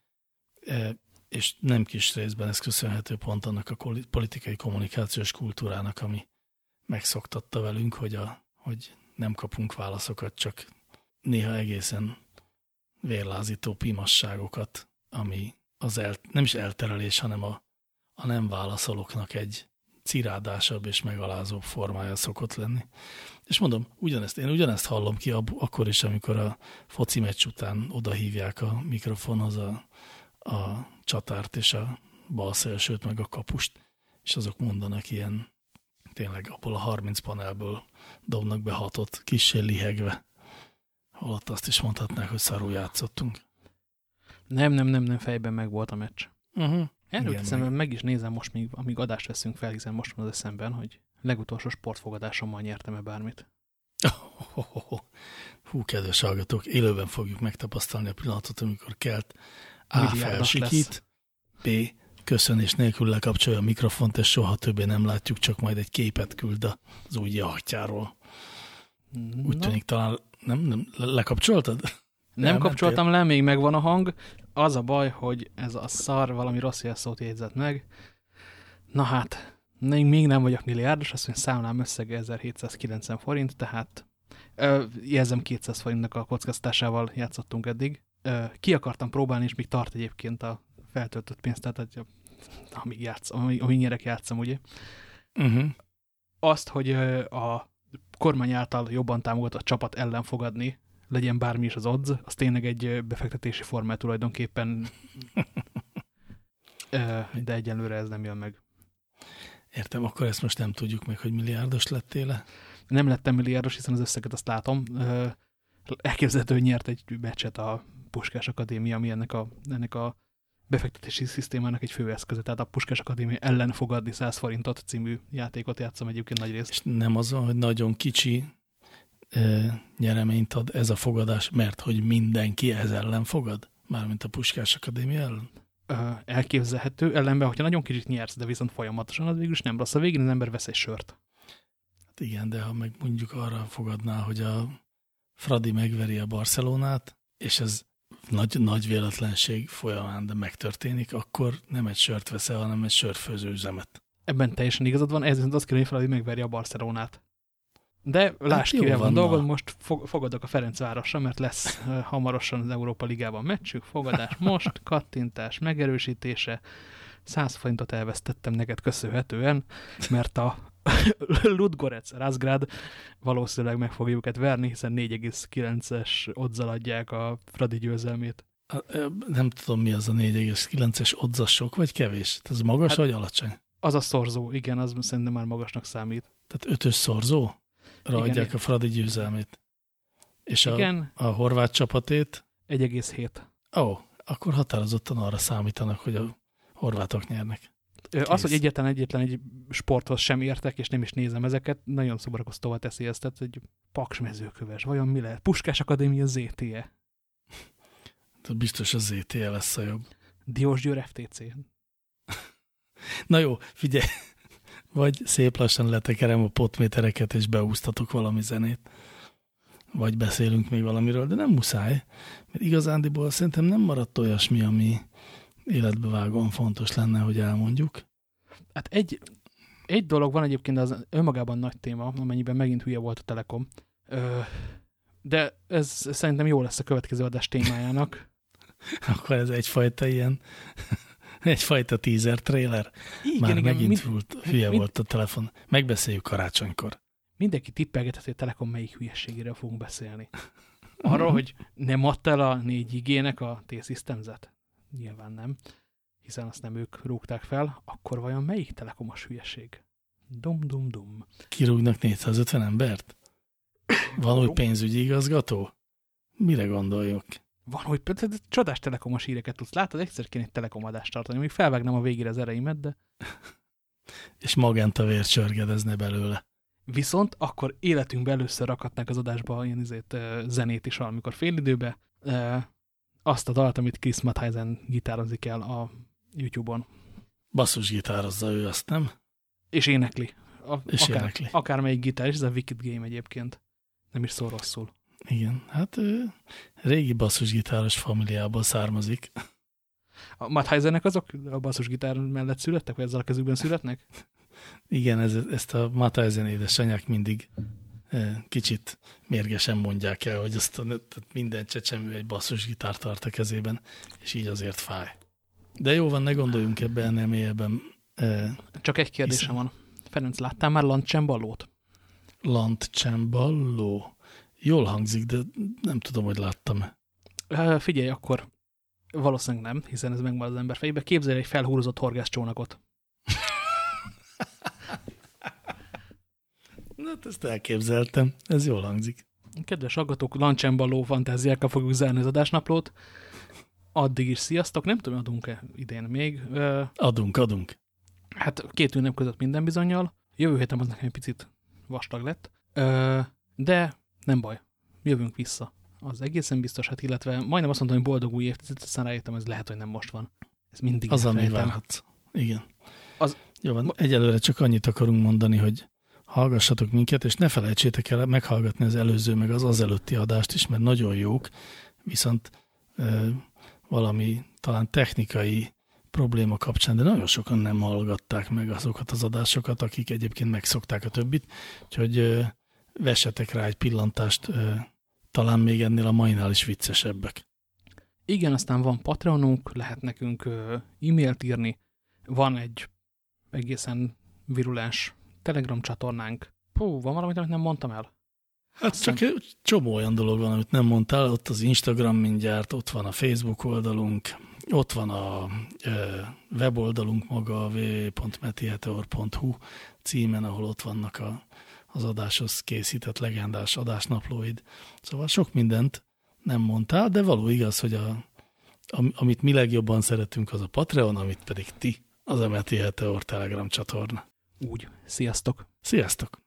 B: és nem kis részben ez köszönhető pont annak a politikai kommunikációs kultúrának, ami megszoktatta velünk, hogy, a, hogy nem kapunk válaszokat, csak néha egészen vérlázító pimasságokat, ami az el, nem is elterelés, hanem a, a nem válaszolóknak egy cirádásabb és megalázóbb formája szokott lenni. És mondom, ugyanezt, én ugyanezt hallom ki ab, akkor is, amikor a foci meccs után odahívják a mikrofonhoz a, a csatárt és a balszélsőt, meg a kapust, és azok mondanak ilyen, tényleg abból a harminc panelből dobnak be hatot, kissé lihegve. Holott azt is mondhatnák, hogy szarul játszottunk.
A: Nem, nem, nem, nem, fejben meg volt a meccs.
B: Uh-huh.
A: Erről eszemben meg. meg is nézem most, még, amíg adást veszünk fel, hiszen most van az eszemben, hogy legutolsó sportfogadásommal nyertem-e bármit.
B: Oh, oh, oh, oh. Hú, kedves hallgatók, élőben fogjuk megtapasztalni a pillanatot, amikor kelt A. felsikít, B. köszönés nélkül lekapcsolja a mikrofont, és soha többé nem látjuk, csak majd egy képet küld az új jachtjáról. Úgy no. tűnik, talán nem, nem lekapcsoltad?
A: Nem kapcsoltam le, még megvan a hang. Az a baj, hogy ez a szar valami rossz jelszót jegyzett meg. Na hát, még nem vagyok milliárdos, azt mondja, számlám összege ezerhétszázkilencven forint, tehát ö, jelzem kétszáz forintnak a kockáztatásával játszottunk eddig. Ö, ki akartam próbálni, és még tart egyébként a feltöltött pénzt, tehát amíg, játszom, amíg, amíg nyerek játszom, ugye.
B: Uh-huh.
A: Azt, hogy ö, a kormány által jobban támogatott csapat ellen fogadni, legyen bármi is az odds, az tényleg egy befektetési formál tulajdonképpen, de egyelőre ez nem jön meg.
B: Értem, akkor ezt most nem tudjuk meg, hogy milliárdos lettél-e?
A: Nem lettem milliárdos, hiszen az összeget azt látom. Elképzelhető, hogy nyert egy meccset a Puskás Akadémia, ami ennek a, ennek a befektetési szisztémának egy fő eszköze. Tehát a Puskás Akadémia ellen fogadni száz forintot című játékot játszom egyébként nagy részt. És
B: nem az van, hogy nagyon kicsi nyereményt ad ez a fogadás, mert hogy mindenki ez ellen fogad? Mármint a Puskás Akadémia ellen?
A: elképzelhető, ellenben, hogyha nagyon kicsit nyersz, de viszont folyamatosan, az végül is nem rossz. A végén az ember vesz egy sört.
B: Hát igen, de ha meg mondjuk arra fogadná, hogy a Fradi megveri a Barcelonát, és ez nagy, nagy véletlenség folyamán, de megtörténik, akkor nem egy sört veszel, hanem egy sörfőző üzemet.
A: Ebben teljesen igazad van, ez viszont azt kell, hogy Fradi megveri a Barcelonát. De lásd,
B: hát
A: kivel van dolgod,
B: na.
A: most fogadok a Ferencvárosra, mert lesz hamarosan az Európa Ligában meccsük, fogadás most, kattintás, megerősítése, száz forintot elvesztettem neked köszönhetően, mert a Ludogorec Razgrad valószínűleg meg fogja őket verni, hiszen négy egész kilences oddzal adják a Fradi győzelmét.
B: Nem tudom, mi az a négy egész kilences odds, sok vagy kevés? Ez magas hát, vagy alacsony?
A: Az a szorzó, igen, az szerintem már magasnak számít.
B: Tehát ötös szorzó? Adják a Fradi győzelmét. És a, a horvát csapatét?
A: egy egész hét.
B: Ó, oh, akkor határozottan arra számítanak, hogy a horvátok nyernek.
A: Kész. Az, hogy egyetlen egyetlen egy sporthoz sem értek, és nem is nézem ezeket, nagyon szórakoztóval teszi ezt, tehát egy Paks Mezőköves. Vajon mi lehet? Puskás Akadémia zé té e.
B: Tehát biztos a zé té e lesz a jobb.
A: Diósgyőr ef té cé.
B: Na jó, figyelj, vagy szép lassan letekerem a potmétereket, és beúsztatok valami zenét, vagy beszélünk még valamiről, de nem muszáj, mert igazándiból szerintem nem maradt olyasmi, ami életbevágóan fontos lenne, hogy elmondjuk.
A: Hát egy, egy dolog van egyébként, az önmagában nagy téma, amennyiben megint hülye volt a Telekom, Ö, de ez szerintem jó lesz a következő adás témájának.
B: Akkor ez egyfajta ilyen, egyfajta teaser trailer. Igen, Már igen, megint mind, volt, hülye mind, volt a telefon. Megbeszéljük karácsonykor. Mindenki
A: tippelgetett, hogy a Telekom melyik hülyeségéről fogunk beszélni. Arról, hogy nem adta el a négy G-nek a T-Systemzet? Nyilván nem, hiszen azt nem ők rúgták fel. Akkor vajon melyik telekomos hülyeség? Dum-dum-dum.
B: Kirúgnak négyszázötven embert? Van új pénzügyi igazgató? Mire gondoljuk?
A: Van, hogy csodás telekomos híreket tudsz. Látod, egyszer kéne egy telekomadást tartani. Még felvágnám a végére az ereimet, de...
B: És magenta vér csörgedezne belőle.
A: Viszont akkor életünkben először rakhatnák az adásba ilyen izét, zenét is valamikor félidőbe. Azt a dalt, amit Chris Mattheisen gitározik el a YouTube-on.
B: Basszus gitározza ő, azt nem?
A: És énekli. A,
B: és
A: akár,
B: énekli.
A: Akármelyik gitár, és ez a Wicked Game egyébként. Nem is szól rosszul.
B: Igen, hát ő régi basszusgitáros familiából származik.
A: A Mattheisennek azok a basszusgitár mellett születtek, vagy ezzel a kezükben születnek?
B: Igen, ez, ezt a Mattheisen édesanyák mindig e, kicsit mérgesen mondják el, hogy azt a, minden csecsemő egy basszusgitár tart a kezében, és így azért fáj. De jó van, ne gondoljunk ebben ennél mélyebben. E,
A: Csak egy kérdésem hiszen... van. Ferenc, láttál már Lantcsemballót?
B: Lantcsemballó? Jól hangzik, de nem tudom, hogy láttam-e.
A: Figyelj, akkor valószínűleg nem, hiszen ez megmarad az ember fejébe. Képzelj egy felhúrozott horgászcsónakot.
B: Na, ezt elképzeltem. Ez jól hangzik.
A: Kedves hallgatók, Lantcsemballó fantáziákkal fogjuk zárni az adásnaplót. Addig is sziasztok. Nem tudom, adunk-e idén még.
B: Adunk, adunk.
A: Hát két ünnep között minden bizonnyal. Jövő héten az nekem egy picit vastag lett. De nem baj. Jövünk vissza. Az egészen biztos, hát illetve majdnem azt mondtam, hogy boldog új évtized, aztán rájöttem, ez lehet, hogy nem most van. Ez mindig
B: az, ami várhatsz. Igen.
A: Az,
B: Jó van, egyelőre csak annyit akarunk mondani, hogy hallgassatok minket, és ne felejtsétek el meghallgatni az előző, meg az az előtti adást is, mert nagyon jók, viszont e, valami talán technikai probléma kapcsán, de nagyon sokan nem hallgatták meg azokat az adásokat, akik egyébként megszokták a többit, úgyhogy e, vessetek rá egy pillantást, e, talán még ennél a mainál is viccesebbek.
A: Igen, aztán van Patreonunk, lehet nekünk e-mailt írni, van egy egészen virulens Telegram csatornánk. Hú, van valamit, amit nem mondtam el?
B: Hát aztán... csak egy csomó olyan dolog van, amit nem mondtál, ott az Instagram mindjárt, ott van a Facebook oldalunk, ott van a e, weboldalunk maga, a double-u double-u double-u pont metiheteor pont hu címen, ahol ott vannak a az adáshoz készített legendás adásnaplóid. Szóval sok mindent nem mondtál, de való igaz, hogy a, amit mi legjobban szeretünk, az a Patreon, amit pedig ti, az a Metiheteor Telegram csatorna.
A: Úgy. Sziasztok!
B: Sziasztok!